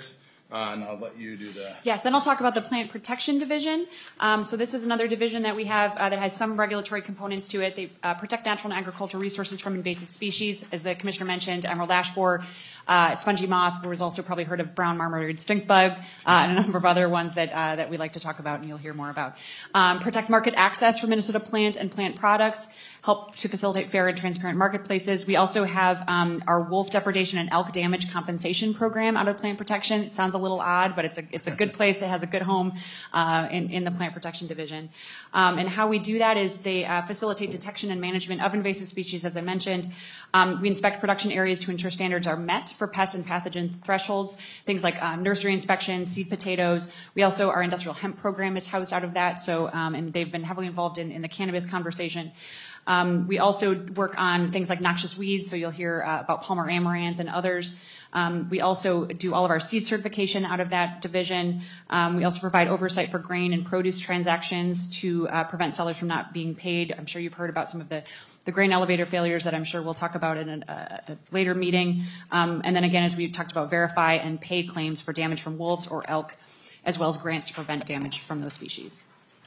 uh, and I'll let you do the. Yes, then I'll talk about the Plant Protection Division. Um, so this is another division that we have uh, that has some regulatory components to it. They uh, protect natural and agricultural resources from invasive species. As the Commissioner mentioned, emerald ash borer, uh, spongy moth, who has also probably heard of brown marmorated stink bug, uh, and a number of other ones that uh, that we like to talk about and you'll hear more about. Um, protect market access for Minnesota plant and plant products, help to facilitate fair and transparent marketplaces. We also have um, our wolf depredation and elk damage compensation program out of plant protection. It sounds a little odd, but it's a it's a good place. It has a good home uh, in, in the Plant Protection Division. Um, and how we do that is they uh, facilitate detection and management of invasive species, as I mentioned. Um, we inspect production areas to ensure standards are met for pest and pathogen thresholds, things like uh, nursery inspection, seed potatoes. We also, our industrial hemp program is housed out of that, so um, and they've been heavily involved in, in the cannabis conversation. Um, we also work on things like noxious weeds, so you'll hear uh, about Palmer amaranth and others. Um, we also do all of our seed certification out of that division. Um, we also provide oversight for grain and produce transactions to uh, prevent sellers from not being paid. I'm sure you've heard about some of the, the grain elevator failures that I'm sure we'll talk about in a, a later meeting. Um, and then again, as we talked about, verify and pay claims for damage from wolves or elk, as well as grants to prevent damage from those species.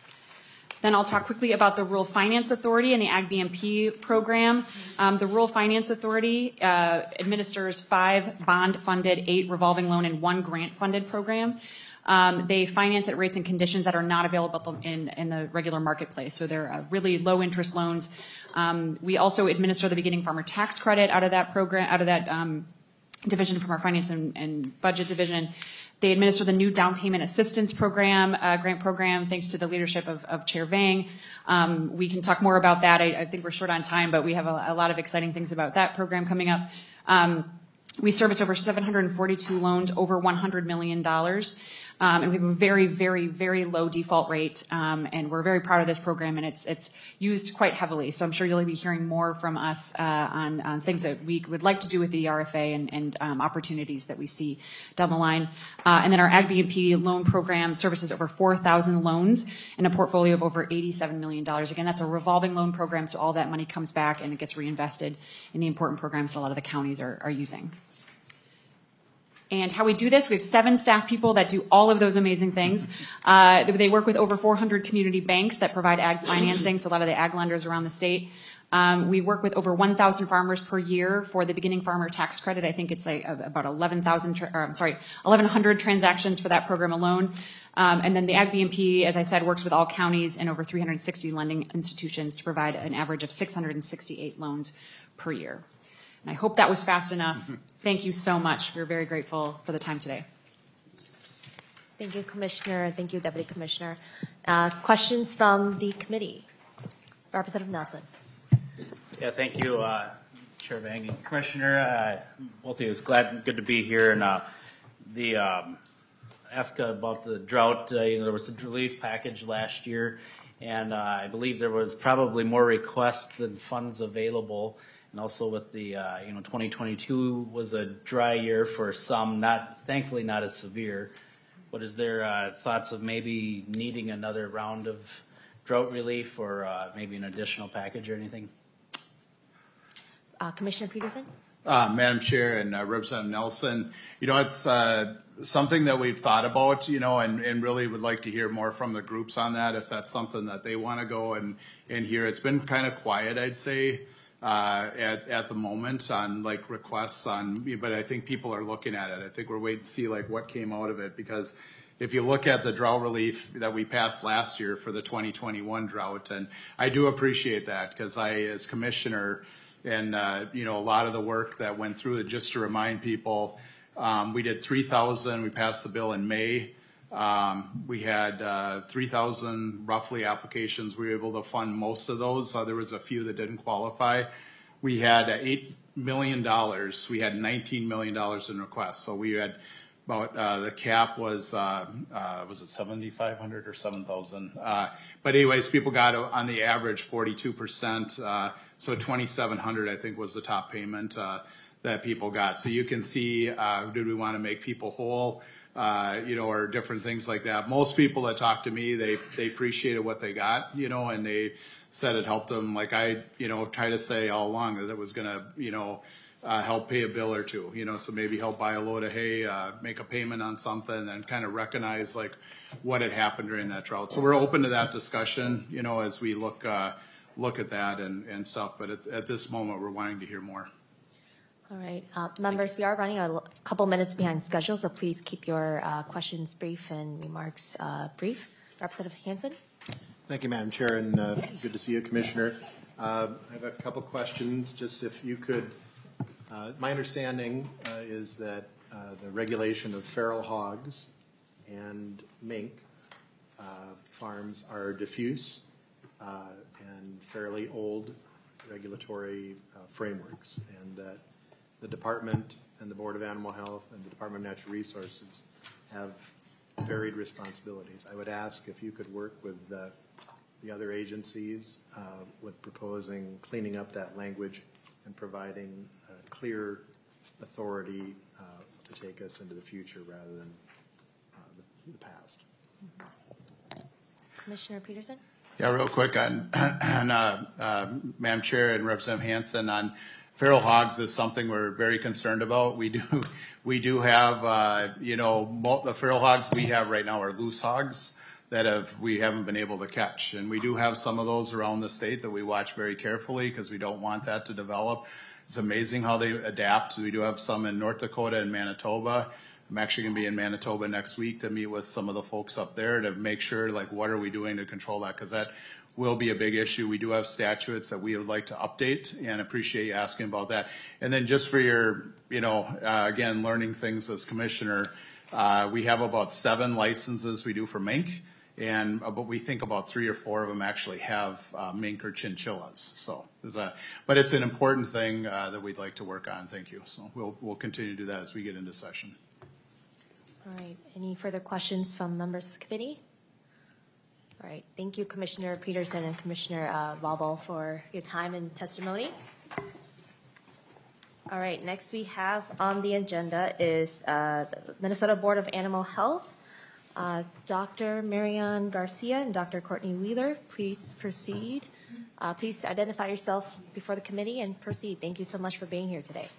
Then I'll talk quickly about the Rural Finance Authority and the Ag B M P program. Um, the Rural Finance Authority uh, administers five bond-funded, eight revolving loan, and one grant-funded program. Um, they finance at rates and conditions that are not available in, in the regular marketplace. So they're uh, really low-interest loans. Um, we also administer the beginning farmer tax credit out of that program, out of that um, division from our Finance and, and Budget Division. They administer the new down payment assistance program, uh, grant program, thanks to the leadership of, of Chair Vang. Um, we can talk more about that. I, I think we're short on time, but we have a, a lot of exciting things about that program coming up. Um, we service over seven hundred forty-two loans over one hundred million dollars. Um, and we have a very, very, very low default rate, um, and we're very proud of this program, and it's it's used quite heavily. So I'm sure you'll be hearing more from us uh, on, on things that we would like to do with the R F A and, and um, opportunities that we see down the line. Uh, and then our Ag B M P loan program services over four thousand loans in a portfolio of over eighty-seven million dollars. Again, that's a revolving loan program, so all that money comes back and it gets reinvested in the important programs that a lot of the counties are, are using. And how we do this, we have seven staff people that do all of those amazing things. Uh, they work with over four hundred community banks that provide ag financing, so a lot of the ag lenders around the state. Um, we work with over one thousand farmers per year for the beginning farmer tax credit. I think it's like about eleven thousand, tra- or I'm sorry, eleven hundred transactions for that program alone. Um, and then the Ag B M P, as I said, works with all counties and over three hundred sixty lending institutions to provide an average of six hundred sixty-eight loans per year. And I hope that was fast enough. Thank you so much. We're very grateful for the time today. Thank you, Commissioner. Thank you, Deputy Commissioner. Uh, questions from the committee? Representative Nelson. Yeah, thank you, uh, Chair Vang and Commissioner. Uh, both of you, it's glad, good to be here. And uh, the um, ask about the drought. Uh, you know, there was a relief package last year, and uh, I believe there was probably more requests than funds available. And also with the, uh, you know, twenty twenty-two was a dry year for some, not thankfully not as severe. What is there uh, thoughts of maybe needing another round of drought relief or uh, maybe an additional package or anything? Uh, Commissioner Peterson? Uh, Madam Chair and uh, Representative Nelson, you know, it's uh, something that we've thought about, you know, and, and really would like to hear more from the groups on that if that's something that they want to go and, and hear. It's been kind of quiet, I'd say. Uh, at, at the moment on like requests on, but I think people are looking at it. I think we're waiting to see like what came out of it, because if you look at the drought relief that we passed last year for the twenty twenty-one drought, and I do appreciate that because I, as commissioner, and uh, you know, a lot of the work that went through it, just to remind people, um, we did three thousand, we passed the bill in May. Um, we had uh, three thousand roughly applications. We were able to fund most of those. Uh, there was a few that didn't qualify. We had uh, eight million dollars. We had nineteen million dollars in requests. So we had about, uh, the cap was, uh, uh, was it seventy-five hundred or seven thousand? Uh, but anyways, people got uh, on the average forty-two percent. Uh, so twenty-seven hundred, I think, was the top payment uh, that people got. So you can see, uh, did we want to make people whole? Uh, you know, or different things like that. Most people that talk to me, they, they appreciated what they got, you know, and they said it helped them. Like I, you know, try to say all along that it was going to, you know, uh, help pay a bill or two, you know, so maybe help buy a load of hay, uh, make a payment on something, and kind of recognize like what had happened during that drought. So we're open to that discussion, you know, as we look uh, look at that and, and stuff. But at, at this moment, we're wanting to hear more. All right, uh, members, we are running a l- couple minutes behind schedule, so please keep your uh, questions brief and remarks uh, brief. Representative Hansen. Thank you, Madam Chair, and uh, good to see you, Commissioner. Uh, I have a couple questions. Just if you could, uh, my understanding uh, is that uh, the regulation of feral hogs and mink uh, farms are diffuse uh, and fairly old regulatory uh, frameworks, and that the department and the Board of Animal Health and the Department of Natural Resources have varied responsibilities. I would ask if you could work with uh, the other agencies uh, with proposing cleaning up that language and providing uh, clear authority uh, to take us into the future rather than uh, the, the past. Commissioner Peterson. Yeah, real quick on, on uh, uh, Madam Chair and Representative Hansen on feral hogs is something we're very concerned about. We do, we do have, uh, you know, mo- the feral hogs we have right now are loose hogs that have we haven't been able to catch, and we do have some of those around the state that we watch very carefully because we don't want that to develop. It's amazing how they adapt. We do have some in North Dakota and Manitoba. I'm actually going to be in Manitoba next week to meet with some of the folks up there to make sure, like, what are we doing to control that? Because that will be a big issue. We do have statutes that we would like to update, and appreciate you asking about that. And then just for your, you know, uh, again, learning things as commissioner, uh, we have about seven licenses we do for mink, and uh, but we think about three or four of them actually have uh, mink or chinchillas. So, there's a, but it's an important thing uh, that we'd like to work on. Thank you. So we'll we'll continue to do that as we get into session. All right, any further questions from members of the committee? All right, thank you, Commissioner Peterson and Commissioner uh, Wobble, for your time and testimony. All right, next we have on the agenda is uh, the Minnesota Board of Animal Health. Uh, Doctor Marianne Garcia and Doctor Courtney Wheeler, please proceed. Uh, please identify yourself before the committee and proceed. Thank you so much for being here today.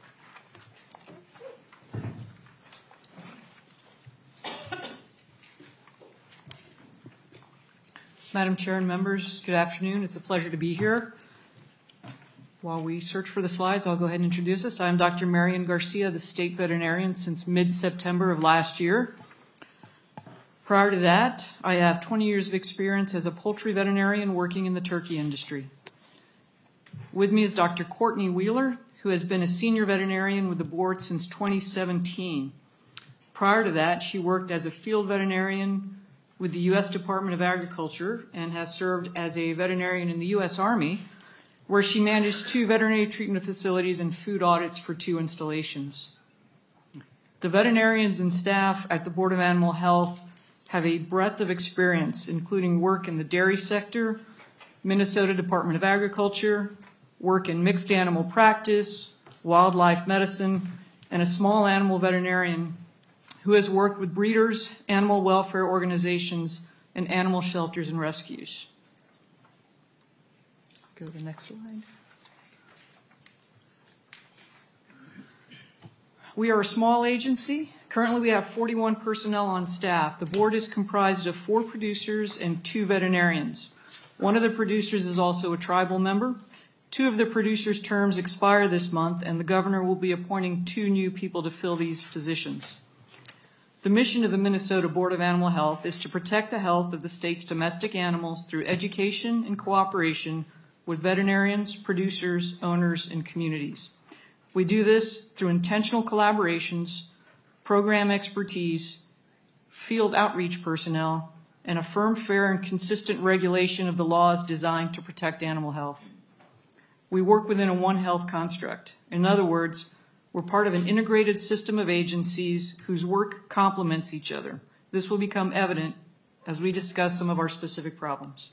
Madam Chair and members, good afternoon. It's a pleasure to be here. While we search for the slides, I'll go ahead and introduce us. I'm Doctor Marian Garcia, the state veterinarian since mid-September of last year. Prior to that, I have twenty years of experience as a poultry veterinarian working in the turkey industry. With me is Doctor Courtney Wheeler, who has been a senior veterinarian with the board since twenty seventeen. Prior to that, she worked as a field veterinarian with the U S Department of Agriculture and has served as a veterinarian in the U S Army, where she managed two veterinary treatment facilities and food audits for two installations. The veterinarians and staff at the Board of Animal Health have a breadth of experience, including work in the dairy sector, Minnesota Department of Agriculture, work in mixed animal practice, wildlife medicine, and a small animal veterinarian who has worked with breeders, animal welfare organizations, and animal shelters and rescues. Go to the next slide. We are a small agency. Currently, we have forty-one personnel on staff. The board is comprised of four producers and two veterinarians. One of the producers is also a tribal member. Two of the producers' terms expire this month, and the governor will be appointing two new people to fill these positions. The mission of the Minnesota Board of Animal Health is to protect the health of the state's domestic animals through education and cooperation with veterinarians, producers, owners, and communities. We do this through intentional collaborations, program expertise, field outreach personnel, and a firm, fair, and consistent regulation of the laws designed to protect animal health. We work within a One Health construct. In other words, we're part of an integrated system of agencies whose work complements each other. This will become evident as we discuss some of our specific problems.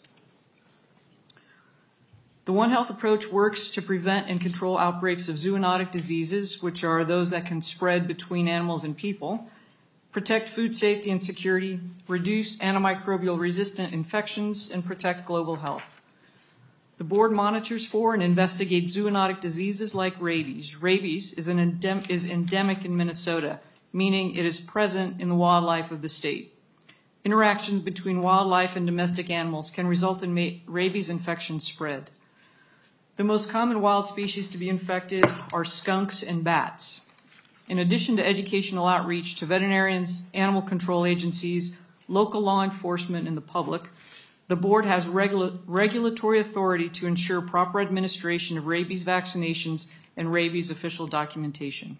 The One Health approach works to prevent and control outbreaks of zoonotic diseases, which are those that can spread between animals and people, protect food safety and security, reduce antimicrobial resistant infections, and protect global health. The board monitors for and investigates zoonotic diseases like rabies. Rabies is, an endem- is endemic in Minnesota, meaning it is present in the wildlife of the state. Interactions between wildlife and domestic animals can result in ma- rabies infection spread. The most common wild species to be infected are skunks and bats. In addition to educational outreach to veterinarians, animal control agencies, local law enforcement, and the public, the board has regula- regulatory authority to ensure proper administration of rabies vaccinations and rabies official documentation.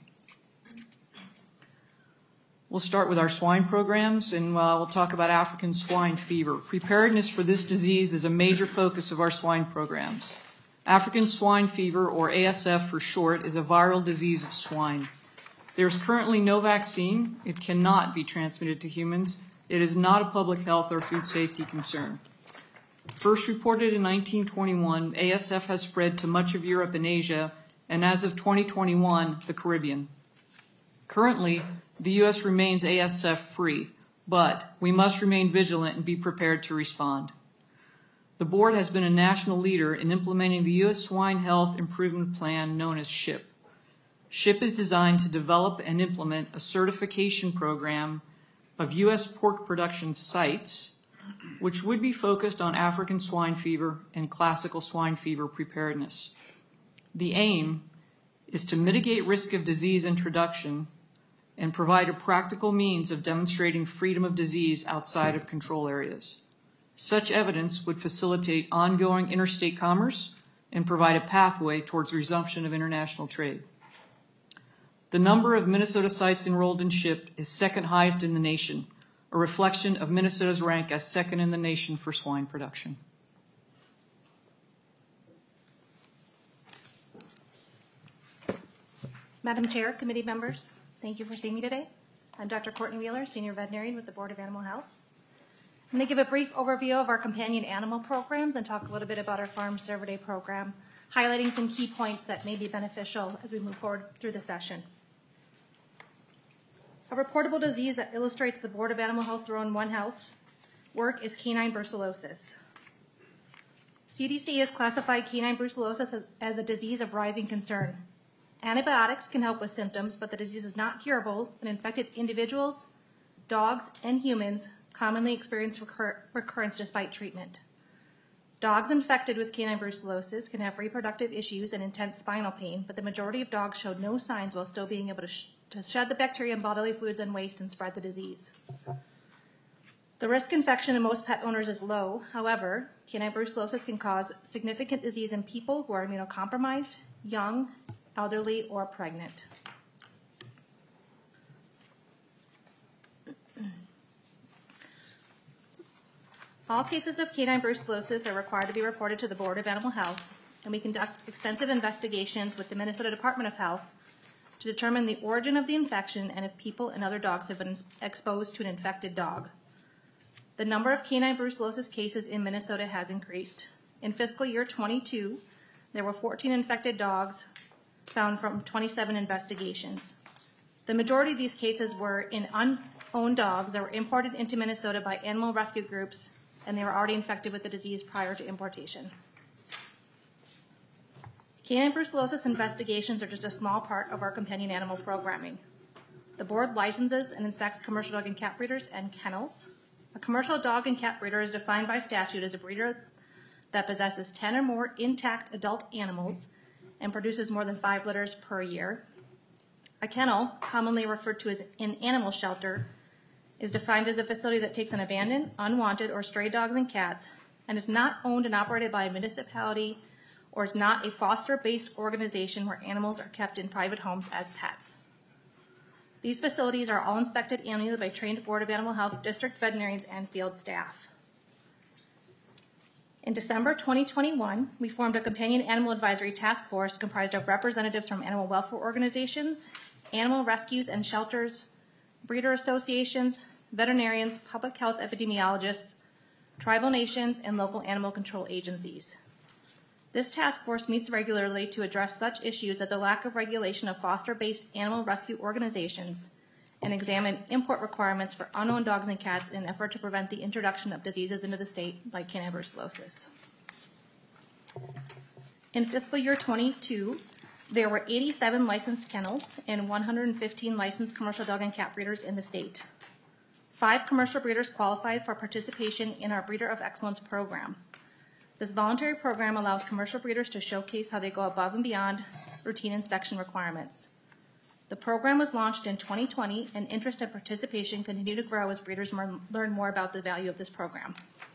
We'll start with our swine programs, and uh, we'll talk about African swine fever. Preparedness for this disease is a major focus of our swine programs. African swine fever, or A S F for short, is a viral disease of swine. There is currently no vaccine. It cannot be transmitted to humans. It is not a public health or food safety concern. First reported in nineteen twenty-one, A S F has spread to much of Europe and Asia, and as of twenty twenty-one, the Caribbean. Currently, the U S remains A S F-free, but we must remain vigilant and be prepared to respond. The board has been a national leader in implementing the U S Swine Health Improvement Plan known as SHIP. SHIP is designed to develop and implement a certification program of U S pork production sites, which would be focused on African swine fever and classical swine fever preparedness. The aim is to mitigate risk of disease introduction and provide a practical means of demonstrating freedom of disease outside of control areas. Such evidence would facilitate ongoing interstate commerce and provide a pathway towards resumption of international trade. The number of Minnesota sites enrolled in SHIP is second highest in the nation, a reflection of Minnesota's rank as second in the nation for swine production. Madam Chair, committee members, thank you for seeing me today. I'm Doctor Courtney Wheeler, Senior Veterinarian with the Board of Animal Health. I'm going to give a brief overview of our companion animal programs and talk a little bit about our Farm Server Day program, highlighting some key points that may be beneficial as we move forward through the session. A reportable disease that illustrates the Board of Animal Health's own One Health work is canine brucellosis. C D C has classified canine brucellosis as, as a disease of rising concern. Antibiotics can help with symptoms, but the disease is not curable, and infected individuals, dogs, and humans commonly experience recur- recurrence despite treatment. Dogs infected with canine brucellosis can have reproductive issues and intense spinal pain, but the majority of dogs showed no signs while still being able to, sh- to shed the bacteria and bodily fluids and waste and spread the disease. The risk infection in most pet owners is low. However, canine brucellosis can cause significant disease in people who are immunocompromised, young, elderly, or pregnant. All cases of canine brucellosis are required to be reported to the Board of Animal Health, and we conduct extensive investigations with the Minnesota Department of Health to determine the origin of the infection and if people and other dogs have been exposed to an infected dog. The number of canine brucellosis cases in Minnesota has increased. In fiscal year twenty-two, there were fourteen infected dogs found from twenty-seven investigations. The majority of these cases were in unowned dogs that were imported into Minnesota by animal rescue groups, and they were already infected with the disease prior to importation. Canine brucellosis investigations are just a small part of our companion animal programming. The board licenses and inspects commercial dog and cat breeders and kennels. A commercial dog and cat breeder is defined by statute as a breeder that possesses ten or more intact adult animals and produces more than five litters per year. A kennel, commonly referred to as an animal shelter, is defined as a facility that takes in abandoned, unwanted, or stray dogs and cats and is not owned and operated by a municipality or is not a foster-based organization where animals are kept in private homes as pets. These facilities are all inspected annually by trained Board of Animal Health district veterinarians and field staff. In December twenty twenty-one, we formed a companion animal advisory task force comprised of representatives from animal welfare organizations, animal rescues and shelters, breeder associations, veterinarians, public health epidemiologists, tribal nations, and local animal control agencies. This task force meets regularly to address such issues as the lack of regulation of foster-based animal rescue organizations and examine import requirements for unowned dogs and cats in an effort to prevent the introduction of diseases into the state like canine brucellosis. In fiscal year twenty-two, there were eighty-seven licensed kennels and one hundred fifteen licensed commercial dog and cat breeders in the state. Five commercial breeders qualified for participation in our Breeder of Excellence program. This voluntary program allows commercial breeders to showcase how they go above and beyond routine inspection requirements. The program was launched in twenty twenty, and interest and participation continue to grow as breeders more, learn more about the value of this program.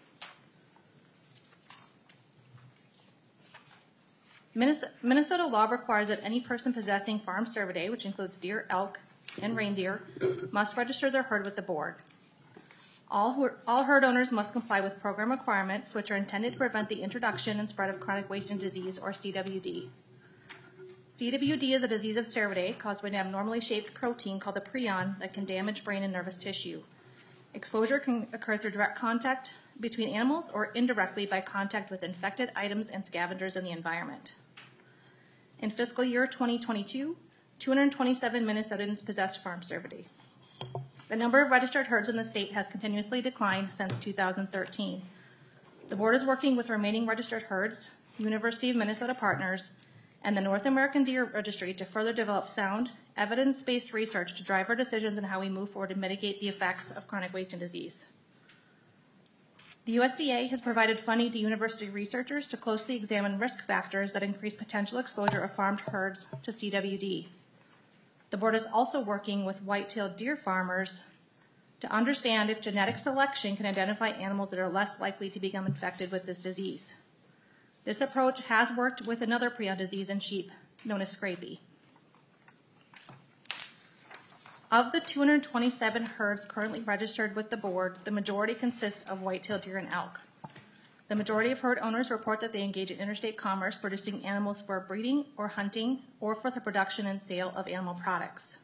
Minnesota law requires that any person possessing farm cervidae, which includes deer, elk, and reindeer, must register their herd with the board. All, all herd owners must comply with program requirements, which are intended to prevent the introduction and spread of chronic wasting disease, or C W D. C W D is a disease of cervidae caused by an abnormally shaped protein called the prion that can damage brain and nervous tissue. Exposure can occur through direct contact between animals or indirectly by contact with infected items and scavengers in the environment. In fiscal year twenty twenty-two, two hundred twenty-seven Minnesotans possessed farm cervidae. The number of registered herds in the state has continuously declined since two thousand thirteen. The board is working with remaining registered herds, University of Minnesota partners, and the North American Deer Registry to further develop sound, evidence-based research to drive our decisions on how we move forward to mitigate the effects of chronic wasting disease. The U S D A has provided funding to university researchers to closely examine risk factors that increase potential exposure of farmed herds to C W D. The board is also working with white-tailed deer farmers to understand if genetic selection can identify animals that are less likely to become infected with this disease. This approach has worked with another prion disease in sheep, known as scrapie. Of the two hundred twenty-seven herds currently registered with the board, the majority consist of white-tailed deer and elk. The majority of herd owners report that they engage in interstate commerce, producing animals for breeding or hunting, or for the production and sale of animal products.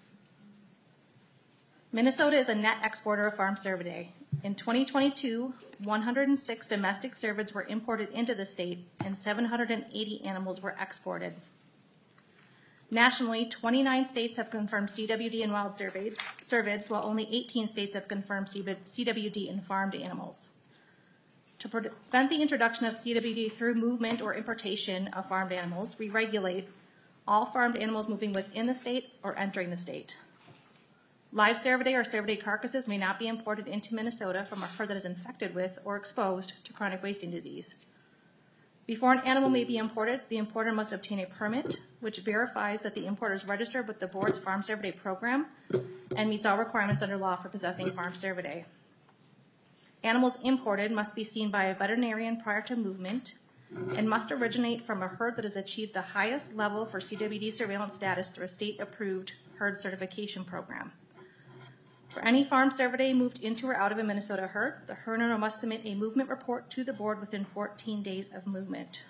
Minnesota is a net exporter of farm cervidae. In twenty twenty-two, one hundred six domestic cervids were imported into the state, and seven hundred eighty animals were exported. Nationally, twenty-nine states have confirmed C W D in wild cervids, cervids while only eighteen states have confirmed C W D in farmed animals. To prevent the introduction of C W D through movement or importation of farmed animals, we regulate all farmed animals moving within the state or entering the state. Live cervidae or cervidae carcasses may not be imported into Minnesota from a herd that is infected with or exposed to chronic wasting disease. Before an animal may be imported, the importer must obtain a permit, which verifies that the importer is registered with the board's farm cervidae program and meets all requirements under law for possessing farm cervidae. Animals imported must be seen by a veterinarian prior to movement and must originate from a herd that has achieved the highest level for C W D surveillance status through a state-approved herd certification program. For any farm cervidae moved into or out of a Minnesota herd, the herd owner must submit a movement report to the board within fourteen days of movement.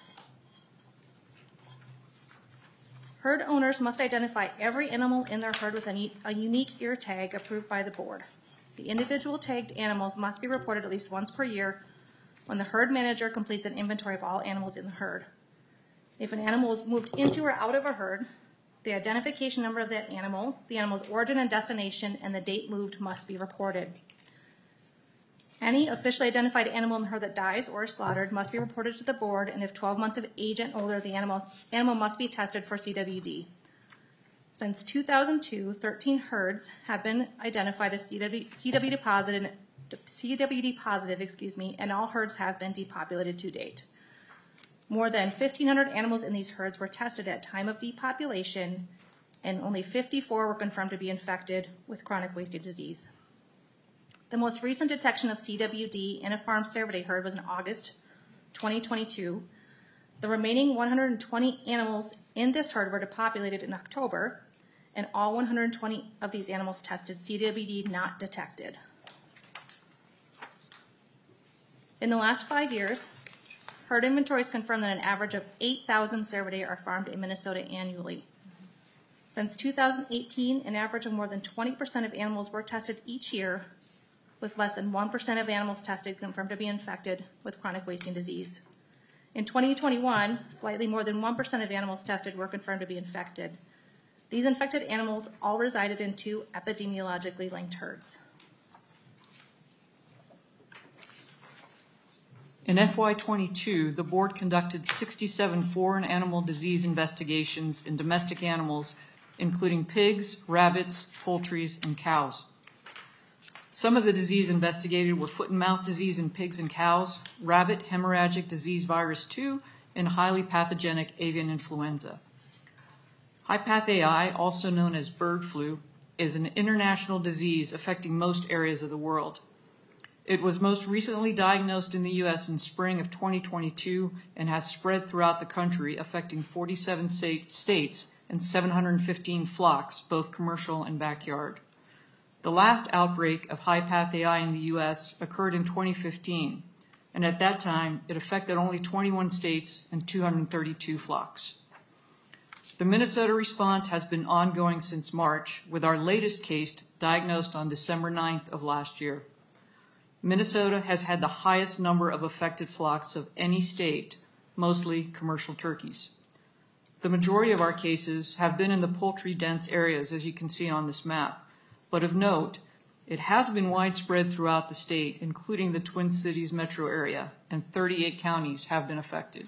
Herd owners must identify every animal in their herd with a, a unique ear tag approved by the board. The individual tagged animals must be reported at least once per year when the herd manager completes an inventory of all animals in the herd. If an animal is moved into or out of a herd, the identification number of that animal, the animal's origin and destination, and the date moved must be reported. Any officially identified animal in the herd that dies or is slaughtered must be reported to the board, and if twelve months of age and older, the animal, animal must be tested for C W D. Since two thousand two, thirteen herds have been identified as C W D positive, C W D positive, excuse me, and all herds have been depopulated to date. More than fifteen hundred animals in these herds were tested at time of depopulation, and only fifty-four were confirmed to be infected with chronic wasting disease. The most recent detection of C W D in a farm cervidae herd was in August twenty twenty-two. The remaining one hundred twenty animals in this herd were depopulated in October, and all one hundred twenty of these animals tested C W D not detected. In the last five years, herd inventories confirm that an average of eight thousand cervidae are farmed in Minnesota annually. Since two thousand eighteen, an average of more than twenty percent of animals were tested each year, with less than one percent of animals tested confirmed to be infected with chronic wasting disease. In twenty twenty-one, slightly more than one percent of animals tested were confirmed to be infected. These infected animals all resided in two epidemiologically linked herds. In F Y twenty-two, the board conducted sixty-seven foreign animal disease investigations in domestic animals, including pigs, rabbits, poultry, and cows. Some of the disease investigated were foot and mouth disease in pigs and cows, rabbit hemorrhagic disease virus two, and highly pathogenic avian influenza. Hypath A I, also known as bird flu, is an international disease affecting most areas of the world. It was most recently diagnosed in the U S in spring of twenty twenty-two and has spread throughout the country, affecting forty-seven states and seven hundred fifteen flocks, both commercial and backyard. The last outbreak of Hypath A I in the U S occurred in twenty fifteen, and at that time it affected only twenty-one states and two hundred thirty-two flocks. The Minnesota response has been ongoing since March, with our latest case diagnosed on December ninth of last year. Minnesota has had the highest number of affected flocks of any state, mostly commercial turkeys. The majority of our cases have been in the poultry-dense areas, as you can see on this map. But of note, it has been widespread throughout the state, including the Twin Cities metro area, and thirty-eight counties have been affected.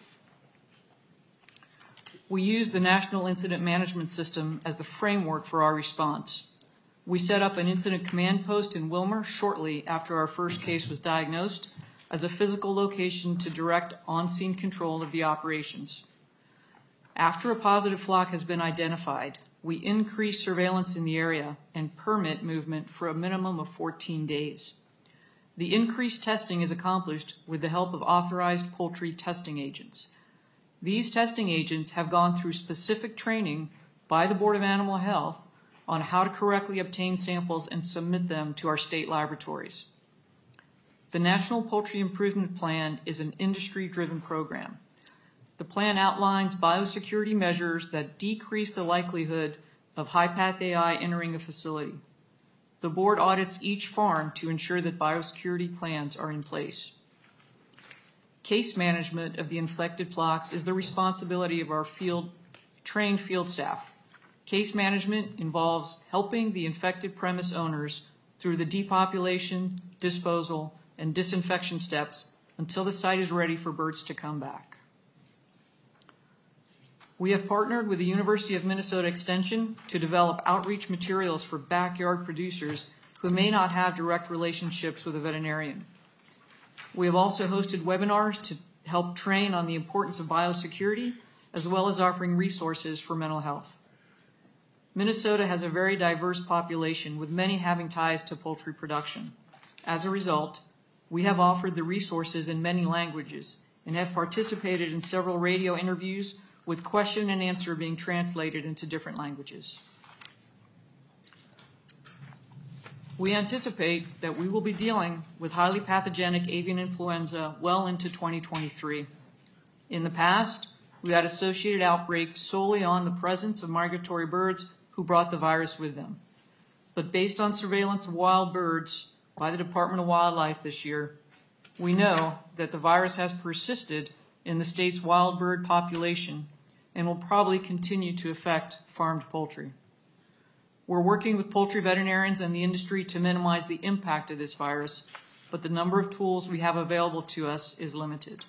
We use the National Incident Management System as the framework for our response. We set up an incident command post in Wilmer shortly after our first case was diagnosed as a physical location to direct on-scene control of the operations. After a positive flock has been identified, we increase surveillance in the area and permit movement for a minimum of fourteen days. The increased testing is accomplished with the help of authorized poultry testing agents. These testing agents have gone through specific training by the Board of Animal Health on how to correctly obtain samples and submit them to our state laboratories. The National Poultry Improvement Plan is an industry-driven program. The plan outlines biosecurity measures that decrease the likelihood of Hypath A I entering a facility. The board audits each farm to ensure that biosecurity plans are in place. Case management of the infected flocks is the responsibility of our field, trained field staff. Case management involves helping the infected premise owners through the depopulation, disposal, and disinfection steps until the site is ready for birds to come back. We have partnered with the University of Minnesota Extension to develop outreach materials for backyard producers who may not have direct relationships with a veterinarian. We have also hosted webinars to help train on the importance of biosecurity, as well as offering resources for mental health. Minnesota has a very diverse population, with many having ties to poultry production. As a result, we have offered the resources in many languages and have participated in several radio interviews with question and answer being translated into different languages. We anticipate that we will be dealing with highly pathogenic avian influenza well into twenty twenty-three. In the past, we had associated outbreaks solely on the presence of migratory birds who brought the virus with them. But based on surveillance of wild birds by the Department of Wildlife this year, we know that the virus has persisted in the state's wild bird population and will probably continue to affect farmed poultry. We're working with poultry veterinarians and the industry to minimize the impact of this virus, but the number of tools we have available to us is limited.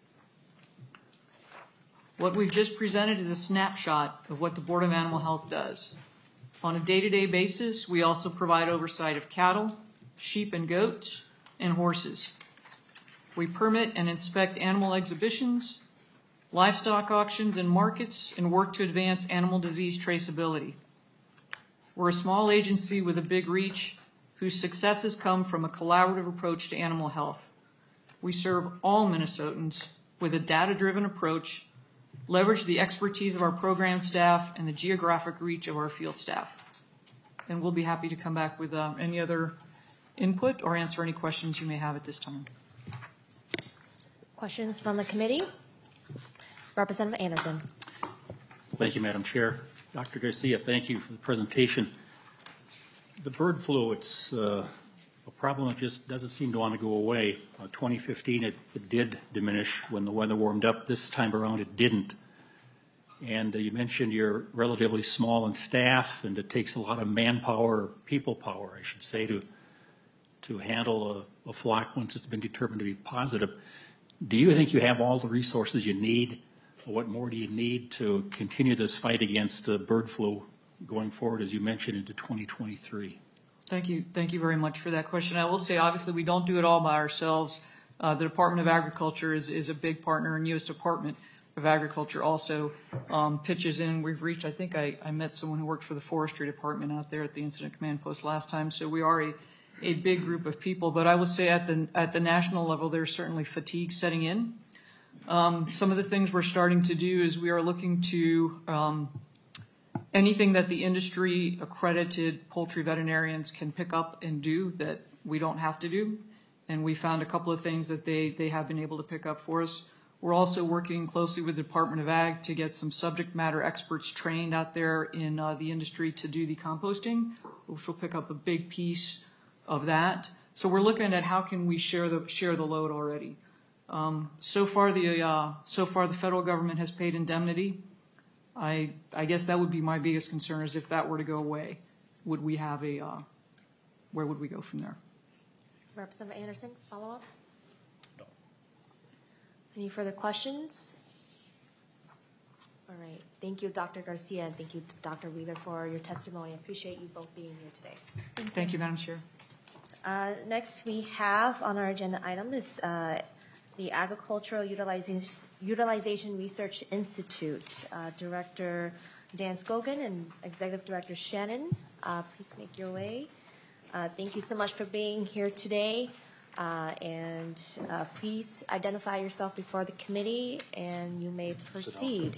What we've just presented is a snapshot of what the Board of Animal Health does. On a day-to-day basis, we also provide oversight of cattle, sheep and goats, and horses. We permit and inspect animal exhibitions, livestock auctions and markets, and work to advance animal disease traceability. We're a small agency with a big reach whose successes come from a collaborative approach to animal health. We serve all Minnesotans with a data-driven approach, leverage the expertise of our program staff and the geographic reach of our field staff. And we'll be happy to come back with uh, any other input or answer any questions you may have at this time. Questions from the committee? Representative Anderson. Thank you, Madam Chair. Doctor Garcia, thank you for the presentation. The bird flu, it's uh, a problem that just doesn't seem to want to go away. Uh, twenty fifteen, it, it did diminish when the weather warmed up. This time around, it didn't. And uh, you mentioned you're relatively small in staff, and it takes a lot of manpower, or people power, I should say, to to handle a, a flock once it's been determined to be positive. do you think you have all the resources you need? What more do you need to continue this fight against the bird flu going forward, as you mentioned, into twenty twenty-three? Thank you. Thank you very much for that question. I will say, obviously, we don't do it all by ourselves. Uh, the Department of Agriculture is, is a big partner, and U S Department of Agriculture also um, pitches in. We've reached, I think I, I met someone who worked for the Forestry Department out there at the Incident Command Post last time, so we are a, a big group of people. But I would say at the, at the national level, there's certainly fatigue setting in. Um, some of the things we're starting to do is we are looking to um, anything that the industry accredited poultry veterinarians can pick up and do that we don't have to do. And we found a couple of things that they, they have been able to pick up for us. We're also working closely with the Department of Ag to get some subject matter experts trained out there in uh, the industry to do the composting, which will pick up a big piece of that. So we're looking at how can we share the share the load already. Um, so far, the uh, so far the federal government has paid indemnity. I I guess that would be my biggest concern is if that were to go away, would we have a uh, where would we go from there? Representative Anderson, follow up? No. Any further questions? All right. Thank you, Doctor Garcia, and thank you, Doctor Wheeler, for your testimony. I appreciate you both being here today. Thank, thank you, Madam Chair. Uh, next, we have on our agenda item is uh, the Agricultural Utilization, Utilization Research Institute. Uh, Director Dan Scogan and Executive Director Shannon, uh, please make your way. Uh, thank you so much for being here today. Uh, and uh, please identify yourself before the committee, and you may proceed.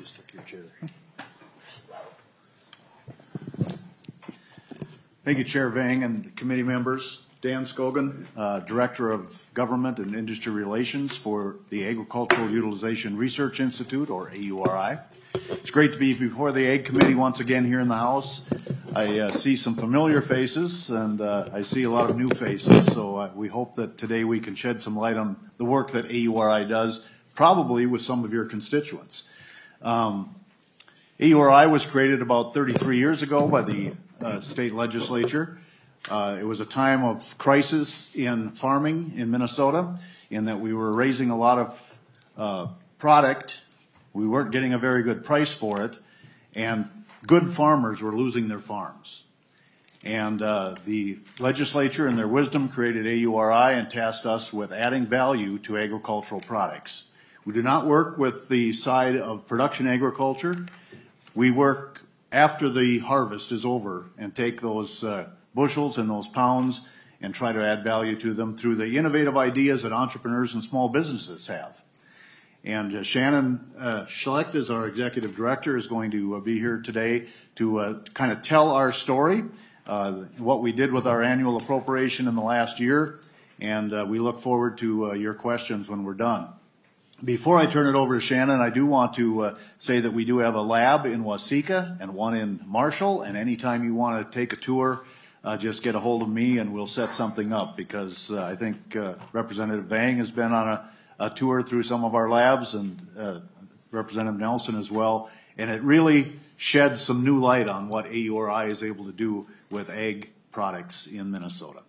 Thank you, Chair Vang and committee members. Dan Scogan, uh, Director of Government and Industry Relations for the Agricultural Utilization Research Institute, or A U R I. It's great to be before the Ag Committee once again here in the House. I uh, see some familiar faces, and uh, I see a lot of new faces, so uh, we hope that today we can shed some light on the work that A U R I does, probably with some of your constituents. Um, A U R I was created about thirty-three years ago by the uh, state legislature. Uh, it was a time of crisis in farming in Minnesota, in that we were raising a lot of uh, product. We weren't getting a very good price for it, and good farmers were losing their farms. And uh, the legislature, in their wisdom, created A U R I and tasked us with adding value to agricultural products. We do not work with the side of production agriculture. We work after the harvest is over and take those uh, bushels and those pounds and try to add value to them through the innovative ideas that entrepreneurs and small businesses have. And uh, Shannon uh, Schlecht, as our executive director, is going to uh, be here today to uh, kind of tell our story, uh, what we did with our annual appropriation in the last year, and uh, we look forward to uh, your questions when we're done. Before I turn it over to Shannon, I do want to uh, say that we do have a lab in Waseca and one in Marshall, and anytime you want to take a tour, uh, just get a hold of me and we'll set something up, because uh, I think uh, Representative Vang has been on a a tour through some of our labs, and uh, Representative Nelson as well, and it really sheds some new light on what A U R I is able to do with ag products in Minnesota.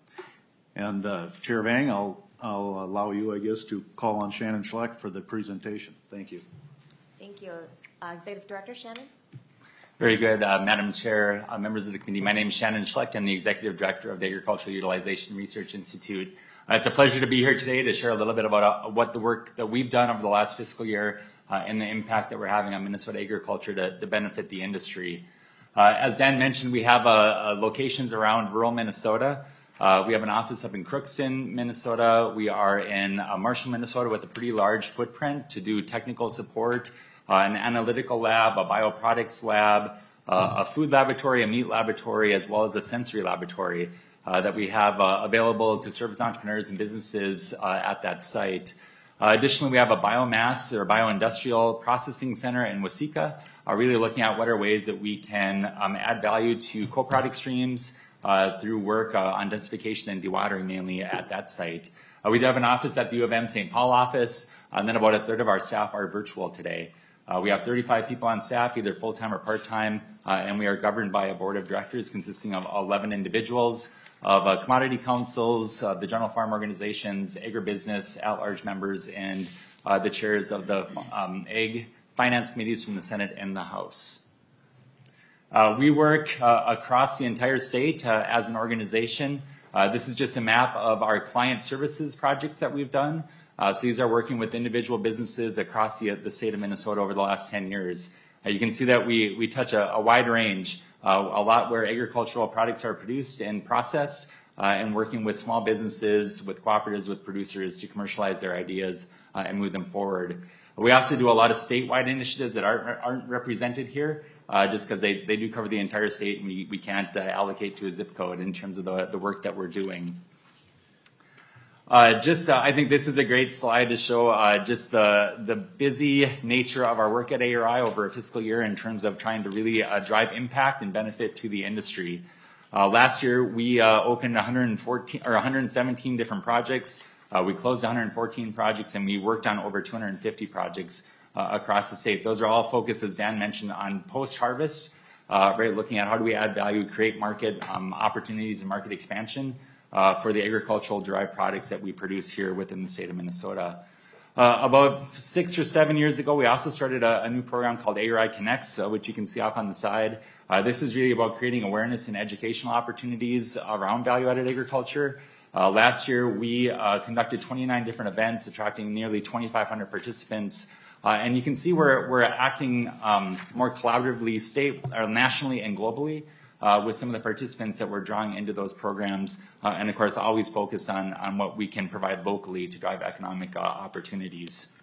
And uh, Chair Vang, I'll, I'll allow you, I guess, to call on Shannon Schlecht for the presentation. Thank you. Thank you. Uh, Executive Director Shannon. Very good, uh, Madam Chair, uh, members of the committee. My name is Shannon Schlecht. I'm the Executive Director of the Agricultural Utilization Research Institute. Uh, it's a pleasure to be here today to share a little bit about uh, what the work that we've done over the last fiscal year uh, and the impact that we're having on Minnesota agriculture to, to benefit the industry. Uh, as Dan mentioned, we have uh, uh, locations around rural Minnesota. Uh, we have an office up in Crookston, Minnesota. We are in uh, Marshall, Minnesota, with a pretty large footprint to do technical support, uh, an analytical lab, a bioproducts lab, uh, a food laboratory, a meat laboratory, as well as a sensory laboratory. Uh, that we have uh, available to service entrepreneurs and businesses uh, at that site. Uh, additionally, we have a biomass or bioindustrial processing center in Waseca, uh, really looking at what are ways that we can um, add value to co-product streams uh, through work uh, on densification and dewatering mainly at that site. Uh, we do have an office at the U of M Saint Paul office, and then about a third of our staff are virtual today. Uh, we have thirty-five people on staff, either full-time or part-time, uh, and we are governed by a board of directors consisting of eleven individuals, of uh, commodity councils, uh, the general farm organizations, agribusiness, at-large members, and uh, the chairs of the um, Ag Finance Committees from the Senate and the House. Uh, we work uh, across the entire state uh, as an organization. Uh, this is just a map of our client services projects that we've done. Uh, so these are working with individual businesses across the, the state of Minnesota over the last ten years. Uh, you can see that we, we touch a, a wide range, uh, a lot where agricultural products are produced and processed, uh, and working with small businesses, with cooperatives, with producers to commercialize their ideas uh, and move them forward. We also do a lot of statewide initiatives that aren't, aren't represented here, uh, just because they, they do cover the entire state, and we, we can't uh, allocate to a zip code in terms of the, the work that we're doing. Uh, just, uh, I think this is a great slide to show uh, just the, the busy nature of our work at A R I over a fiscal year in terms of trying to really uh, drive impact and benefit to the industry. Uh, last year, we uh, opened one hundred fourteen or one hundred seventeen different projects. Uh, we closed one hundred fourteen projects, and we worked on over two hundred fifty projects uh, across the state. Those are all focused, as Dan mentioned, on post-harvest, uh, right, looking at how do we add value, create market um, opportunities and market expansion uh, for the agricultural derived products that we produce here within the state of Minnesota. Uh, about six or seven years ago, we also started a, a new program called A R I Connects, uh, which you can see off on the side. Uh, this is really about creating awareness and educational opportunities around value-added agriculture. Uh, last year, we uh, conducted twenty-nine different events, attracting nearly twenty-five hundred participants. Uh, and you can see we're, we're acting um, more collaboratively state, or nationally and globally uh, with some of the participants that we're drawing into those programs. Uh, and of course, always focused on, on what we can provide locally to drive economic uh, opportunities.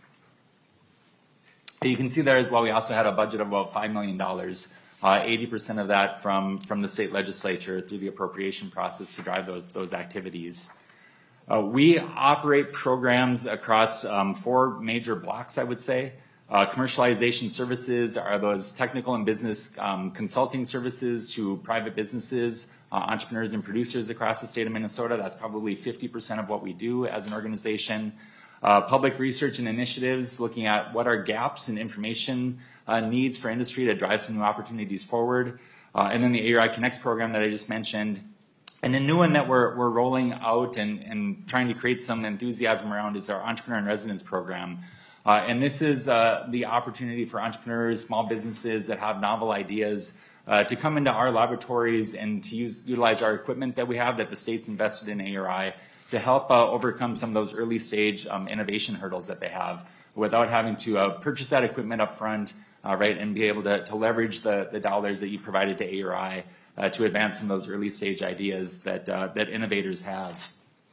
You can see there as well, we also had a budget of about five million dollars. Uh, eighty percent of that from, from the state legislature through the appropriation process to drive those, those activities. Uh, we operate programs across um, four major blocks, I would say. Uh, commercialization services are those technical and business um, consulting services to private businesses, uh, entrepreneurs and producers across the state of Minnesota. That's probably fifty percent of what we do as an organization. Uh, public research and initiatives, looking at what are gaps in information uh, needs for industry to drive some new opportunities forward. Uh, and then the A R I Connects program that I just mentioned. And a new one that we're, we're rolling out and, and trying to create some enthusiasm around is our Entrepreneur in Residence program. Uh, and this is uh, the opportunity for entrepreneurs, small businesses that have novel ideas uh, to come into our laboratories and to use, utilize our equipment that we have that the state's invested in A R I to help uh, overcome some of those early stage um, innovation hurdles that they have without having to uh, purchase that equipment up front, uh, right, and be able to, to leverage the, the dollars that you provided to A R I uh, to advance some of those early stage ideas that, uh, that innovators have.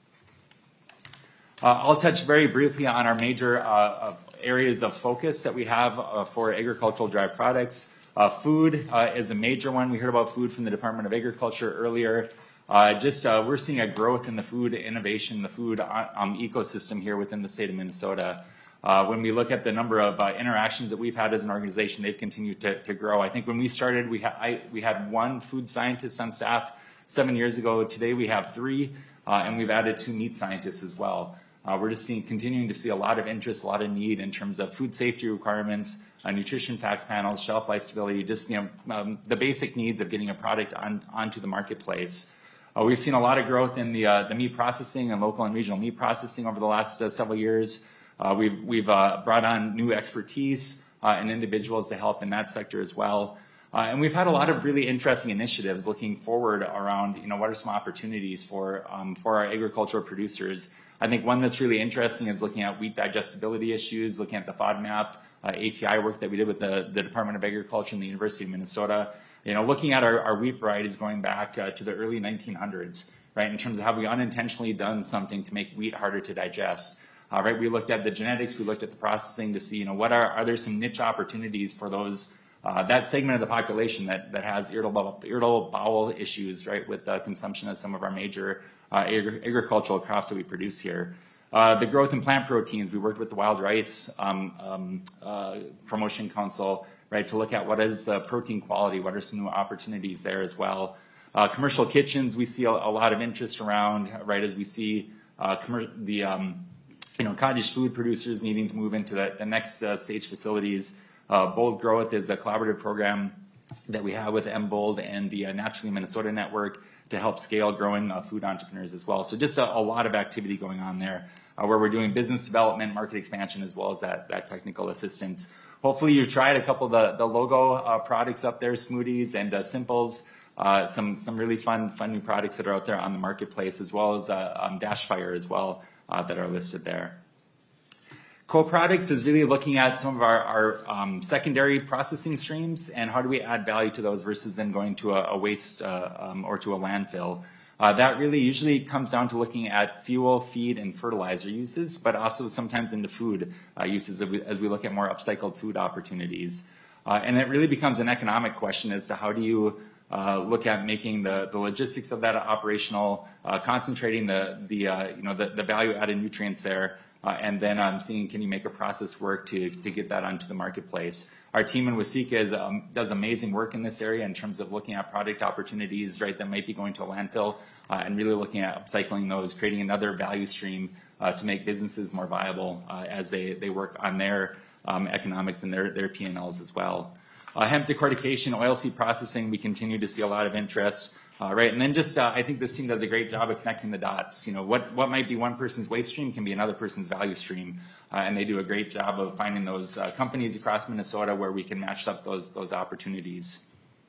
Uh, I'll touch very briefly on our major uh, of areas of focus that we have uh, for agricultural derived products. Uh, food uh, is a major one. We heard about food from the Department of Agriculture earlier. Uh, just uh, we're seeing a growth in the food innovation, the food um, ecosystem here within the state of Minnesota. Uh, when we look at the number of uh, interactions that we've had as an organization, they've continued to, to grow. I think when we started, we, ha- I, we had one food scientist on staff seven years ago. Today we have three, uh, and we've added two meat scientists as well. Uh, we're just seeing, continuing to see a lot of interest, a lot of need in terms of food safety requirements, uh, nutrition facts panels, shelf life stability, just you know um, the basic needs of getting a product on, onto the marketplace. Uh, we've seen a lot of growth in the, uh, the meat processing and local and regional meat processing over the last uh, several years. Uh, we've we've uh, brought on new expertise uh, and individuals to help in that sector as well. Uh, and we've had a lot of really interesting initiatives looking forward around, you know, what are some opportunities for um, for our agricultural producers. I think one that's really interesting is looking at wheat digestibility issues, looking at the FODMAP, uh, A T I work that we did with the, the Department of Agriculture and the University of Minnesota. You know, looking at our, our wheat varieties going back uh, to the early nineteen hundreds, right, in terms of have we unintentionally done something to make wheat harder to digest. Uh, right, we looked at the genetics, we looked at the processing to see, you know, what are, are there some niche opportunities for those, uh, that segment of the population that, that has irritable, irritable bowel issues, right, with the consumption of some of our major uh, agri- agricultural crops that we produce here. Uh, the growth in plant proteins, we worked with the Wild Rice um, um, uh, Promotion Council, right, to look at what is uh, protein quality, what are some new opportunities there as well. Uh, commercial kitchens, we see a, a lot of interest around, right, as we see uh, commer- the um, you know, cottage food producers needing to move into the, the next uh, stage facilities. Uh, Bold Growth is a collaborative program that we have with Embold and the uh, Naturally Minnesota Network to help scale growing uh, food entrepreneurs as well. So just a, a lot of activity going on there uh, where we're doing business development, market expansion, as well as that, that technical assistance. Hopefully you tried a couple of the, the logo uh, products up there, Smoothies and uh, Simples, uh, some, some really fun, fun new products that are out there on the marketplace, as well as uh, um, Dashfire as well uh, that are listed there. Co-products is really looking at some of our, our um, secondary processing streams and how do we add value to those versus then going to a, a waste uh, um, or to a landfill. Uh, that really usually comes down to looking at fuel, feed, and fertilizer uses, but also sometimes into food uh, uses as we, as we look at more upcycled food opportunities. Uh, and it really becomes an economic question as to how do you uh, look at making the, the logistics of that operational, uh, concentrating the, the, uh, you know, the, the value-added nutrients there, Uh, and then um, seeing can you make a process work to, to get that onto the marketplace. Our team in Waseca is, um, does amazing work in this area in terms of looking at product opportunities, right, that might be going to a landfill uh, and really looking at upcycling those, creating another value stream uh, to make businesses more viable uh, as they, they work on their um, economics and their, their P and Ls as well. Uh, hemp decortication, oilseed processing, we continue to see a lot of interest. Uh, right, and then just uh, I think this team does a great job of connecting the dots. You know, what what might be one person's waste stream can be another person's value stream, uh, and they do a great job of finding those uh, companies across Minnesota where we can match up those those opportunities.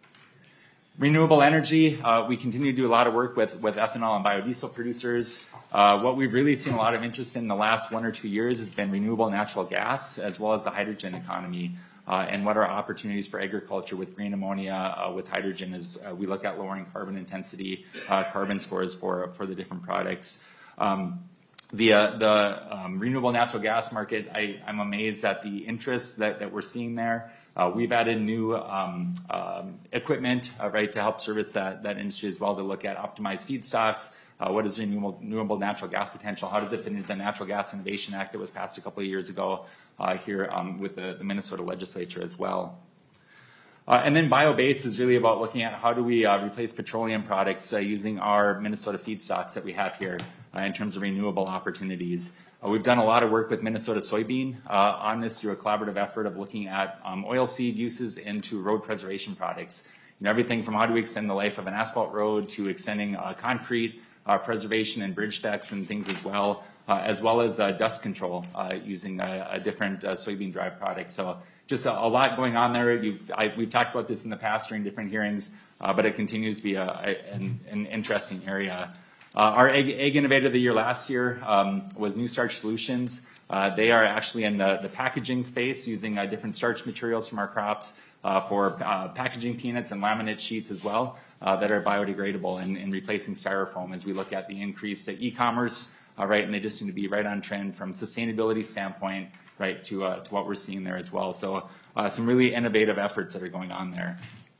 Renewable energy, uh, we continue to do a lot of work with with ethanol and biodiesel producers. Uh, what we've really seen a lot of interest in the last one or two years has been renewable natural gas as well as the hydrogen economy. Uh, and what are opportunities for agriculture with green ammonia, uh, with hydrogen as uh, we look at lowering carbon intensity, uh, carbon scores for, for the different products. Um, the uh, the um, renewable natural gas market, I, I'm amazed at the interest that, that we're seeing there. Uh, we've added new um, um, equipment, uh, right, to help service that, that industry as well, to look at optimized feedstocks. Uh, what is renewable, renewable natural gas potential? How does it fit into the Natural Gas Innovation Act that was passed a couple of years ago uh, here um, with the, the Minnesota legislature as well? Uh, and then bio-based is really about looking at how do we uh, replace petroleum products uh, using our Minnesota feedstocks that we have here uh, in terms of renewable opportunities. Uh, we've done a lot of work with Minnesota soybean uh, on this through a collaborative effort of looking at um, oilseed uses into road preservation products. You know, everything from how do we extend the life of an asphalt road to extending uh, concrete Uh, preservation and bridge decks and things as well, uh, as well as uh, dust control uh, using a, a different uh, soybean drive product. So just a, a lot going on there. You've, I, we've talked about this in the past during different hearings, uh, but it continues to be a, a, an, an interesting area. Uh, our Ag, Ag Innovator of the Year last year um, was New Starch Solutions. Uh, they are actually in the, the packaging space using uh, different starch materials from our crops uh, for uh, packaging peanuts and laminate sheets as well. Uh, that are biodegradable and, and replacing styrofoam as we look at the increased uh, e-commerce, uh, right, and they just seem to be right on trend from sustainability standpoint, right, to, uh, to what we're seeing there as well. So uh, some really innovative efforts that are going on there.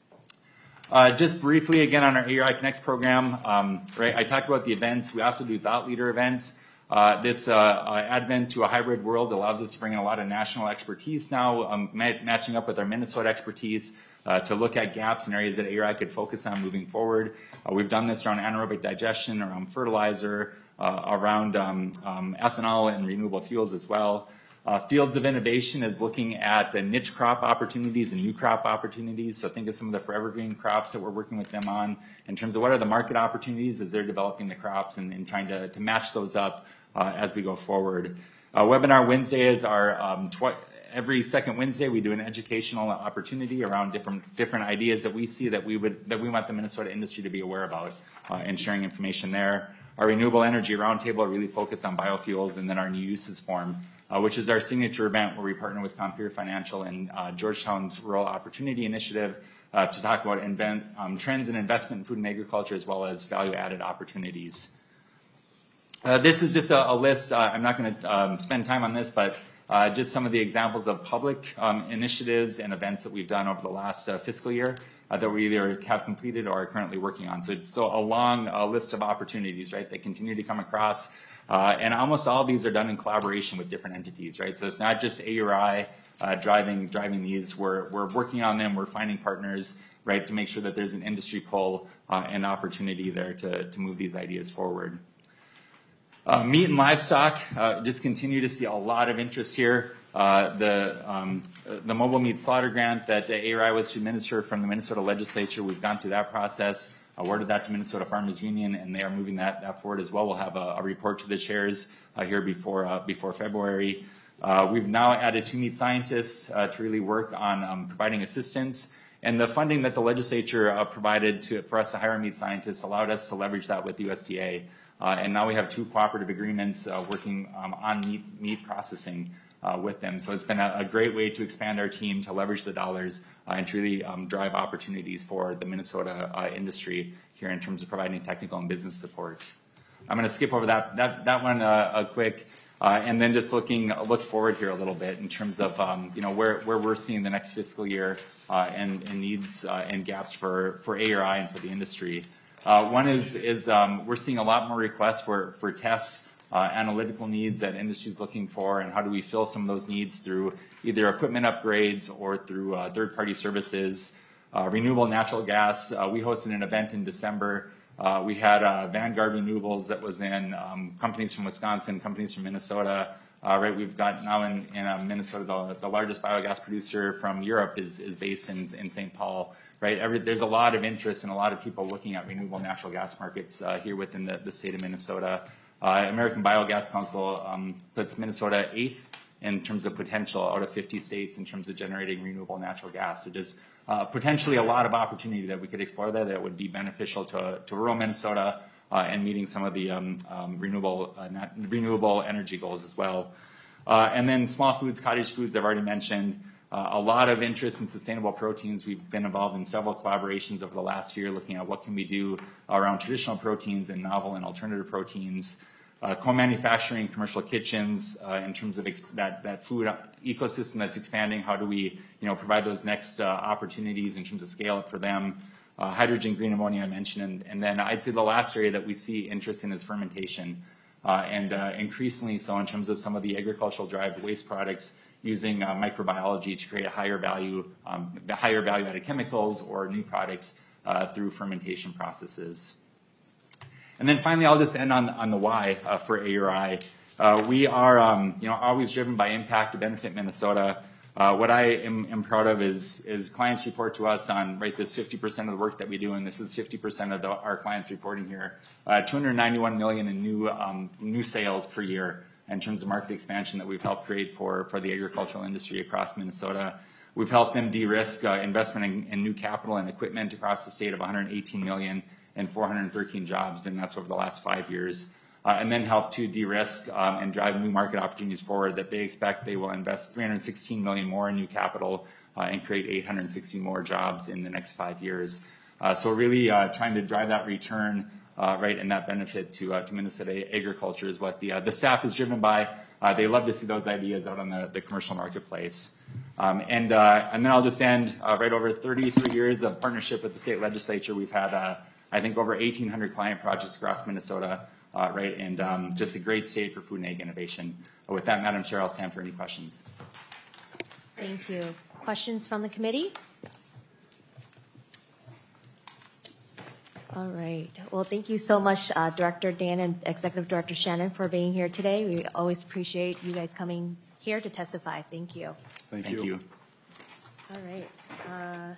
Uh, just briefly, again, on our A R I Connects program, um, right, I talked about the events. We also do thought leader events. Uh, this uh, uh, advent to a hybrid world allows us to bring in a lot of national expertise now, um, ma- matching up with our Minnesota expertise. Uh, to look at gaps and areas that A R I could focus on moving forward. Uh, we've done this around anaerobic digestion, around fertilizer, uh, around um, um, ethanol and renewable fuels as well. Uh, Fields of Innovation is looking at uh, niche crop opportunities and new crop opportunities. So think of some of the forever green crops that we're working with them on in terms of what are the market opportunities as they're developing the crops and, and trying to, to match those up uh, as we go forward. Uh, Webinar Wednesday is our um, tw- Every second Wednesday, we do an educational opportunity around different different ideas that we see that we would that we want the Minnesota industry to be aware about, uh, and sharing information there. Our Renewable Energy Roundtable really focused on biofuels, and then our New Uses Forum, uh, which is our signature event where we partner with Compeer Financial and uh, Georgetown's Rural Opportunity Initiative uh, to talk about invent, um, trends in investment in food and agriculture as well as value-added opportunities. Uh, this is just a, a list. Uh, I'm not going to um, spend time on this, but Uh, just some of the examples of public um, initiatives and events that we've done over the last uh, fiscal year uh, that we either have completed or are currently working on. So it's so a long uh, list of opportunities, right, that continue to come across. Uh, and almost all of these are done in collaboration with different entities, right? So it's not just A U R I uh, driving driving these. We're, we're working on them. We're finding partners, right, to make sure that there's an industry pull uh, and opportunity there to, to move these ideas forward. Uh, meat and livestock, uh, just continue to see a lot of interest here. uh, the um, the mobile meat slaughter grant that A R I was to administer from the Minnesota legislature. We've gone through that process, awarded that to Minnesota Farmers Union, and they are moving that, that forward as well. We'll have a, a report to the chairs uh, here before uh, before February. Uh, we've now added two meat scientists uh, to really work on um, providing assistance. And the funding that the legislature uh, provided to, for us to hire meat scientists allowed us to leverage that with U S D A. Uh, and now we have two cooperative agreements uh, working um, on meat, meat processing uh, with them. So it's been a, a great way to expand our team, to leverage the dollars, uh, and to really um, drive opportunities for the Minnesota uh, industry here in terms of providing technical and business support. I'm going to skip over that, that, that one uh, uh, quick. Uh, and then just looking look forward here a little bit in terms of um, you know where, where we're seeing the next fiscal year uh, and, and needs uh, and gaps for, for A R I and for the industry. Uh, one is is um, we're seeing a lot more requests for for tests, uh, analytical needs that industry is looking for, and how do we fill some of those needs through either equipment upgrades or through uh, third-party services. Uh, renewable natural gas. Uh, we hosted an event in December. Uh, we had uh, Vanguard Renewables that was in um, companies from Wisconsin, companies from Minnesota. Uh, right, we've got now in, in uh, Minnesota the, the largest biogas producer from Europe is, is based in, in Saint Paul. Right, Every, there's a lot of interest and a lot of people looking at renewable natural gas markets uh, here within the, the state of Minnesota. Uh, American Biogas Council um, puts Minnesota eighth in terms of potential out of fifty states in terms of generating renewable natural gas. So just Uh, potentially a lot of opportunity that we could explore there that would be beneficial to, to rural Minnesota uh, and meeting some of the um, um, renewable uh, nat- renewable energy goals as well. Uh, and then small foods, cottage foods, I've already mentioned. Uh, a lot of interest in sustainable proteins. We've been involved in several collaborations over the last year looking at what can we do around traditional proteins and novel and alternative proteins. Uh, co-manufacturing, commercial kitchens, uh, in terms of ex- that, that food ecosystem that's expanding, how do we, you know, provide those next uh, opportunities in terms of scale up for them? Uh, hydrogen, green ammonia I mentioned, and, and then I'd say the last area that we see interest in is fermentation, uh, and uh, increasingly so in terms of some of the agricultural derived waste products using uh, microbiology to create a higher value, um, higher value added chemicals or new products uh, through fermentation processes. And then finally, I'll just end on, on the why uh, for A R I. Uh, we are, um, you know, always driven by impact to benefit Minnesota. Uh, what I am, am proud of is, is clients report to us on, right, this fifty percent of the work that we do, and this is fifty percent of the, our clients reporting here. Uh, two hundred ninety-one million in new, um, new sales per year in terms of market expansion that we've helped create for, for the agricultural industry across Minnesota. We've helped them de-risk uh, investment in, in new capital and equipment across the state of one hundred eighteen million and four hundred thirteen jobs, and that's over the last five years. Uh, and then help to de-risk um, and drive new market opportunities forward that they expect they will invest three hundred sixteen million more in new capital uh, and create eight hundred sixty more jobs in the next five years. Uh, so really uh, trying to drive that return, uh, right, and that benefit to uh, to Minnesota agriculture is what the uh, the staff is driven by. Uh, they love to see those ideas out on the, the commercial marketplace. Um, and uh, and then I'll just end uh, right over thirty-three years of partnership with the state legislature. We've had uh, I think over eighteen hundred client projects across Minnesota. Uh, right, and um, just a great state for food and ag innovation. Uh, with that, Madam Chair, I'll stand for any questions. Thank you. Questions from the committee? All right. Well, thank you so much, uh, Director Dan and Executive Director Shannon, for being here today. We always appreciate you guys coming here to testify. Thank you. Thank, Thank you. you. All right. Uh,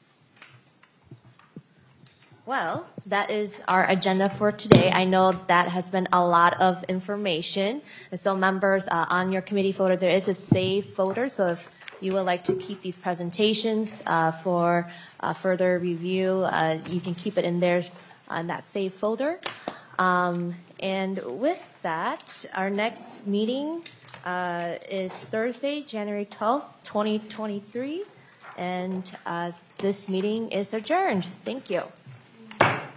Well, that is our agenda for today. I know that has been a lot of information. And so members, uh, on your committee folder, there is a save folder. So if you would like to keep these presentations uh, for uh, further review, uh, you can keep it in there on that save folder. Um, and with that, our next meeting uh, is Thursday, January twelfth, twenty twenty-three. And uh, this meeting is adjourned. Thank you.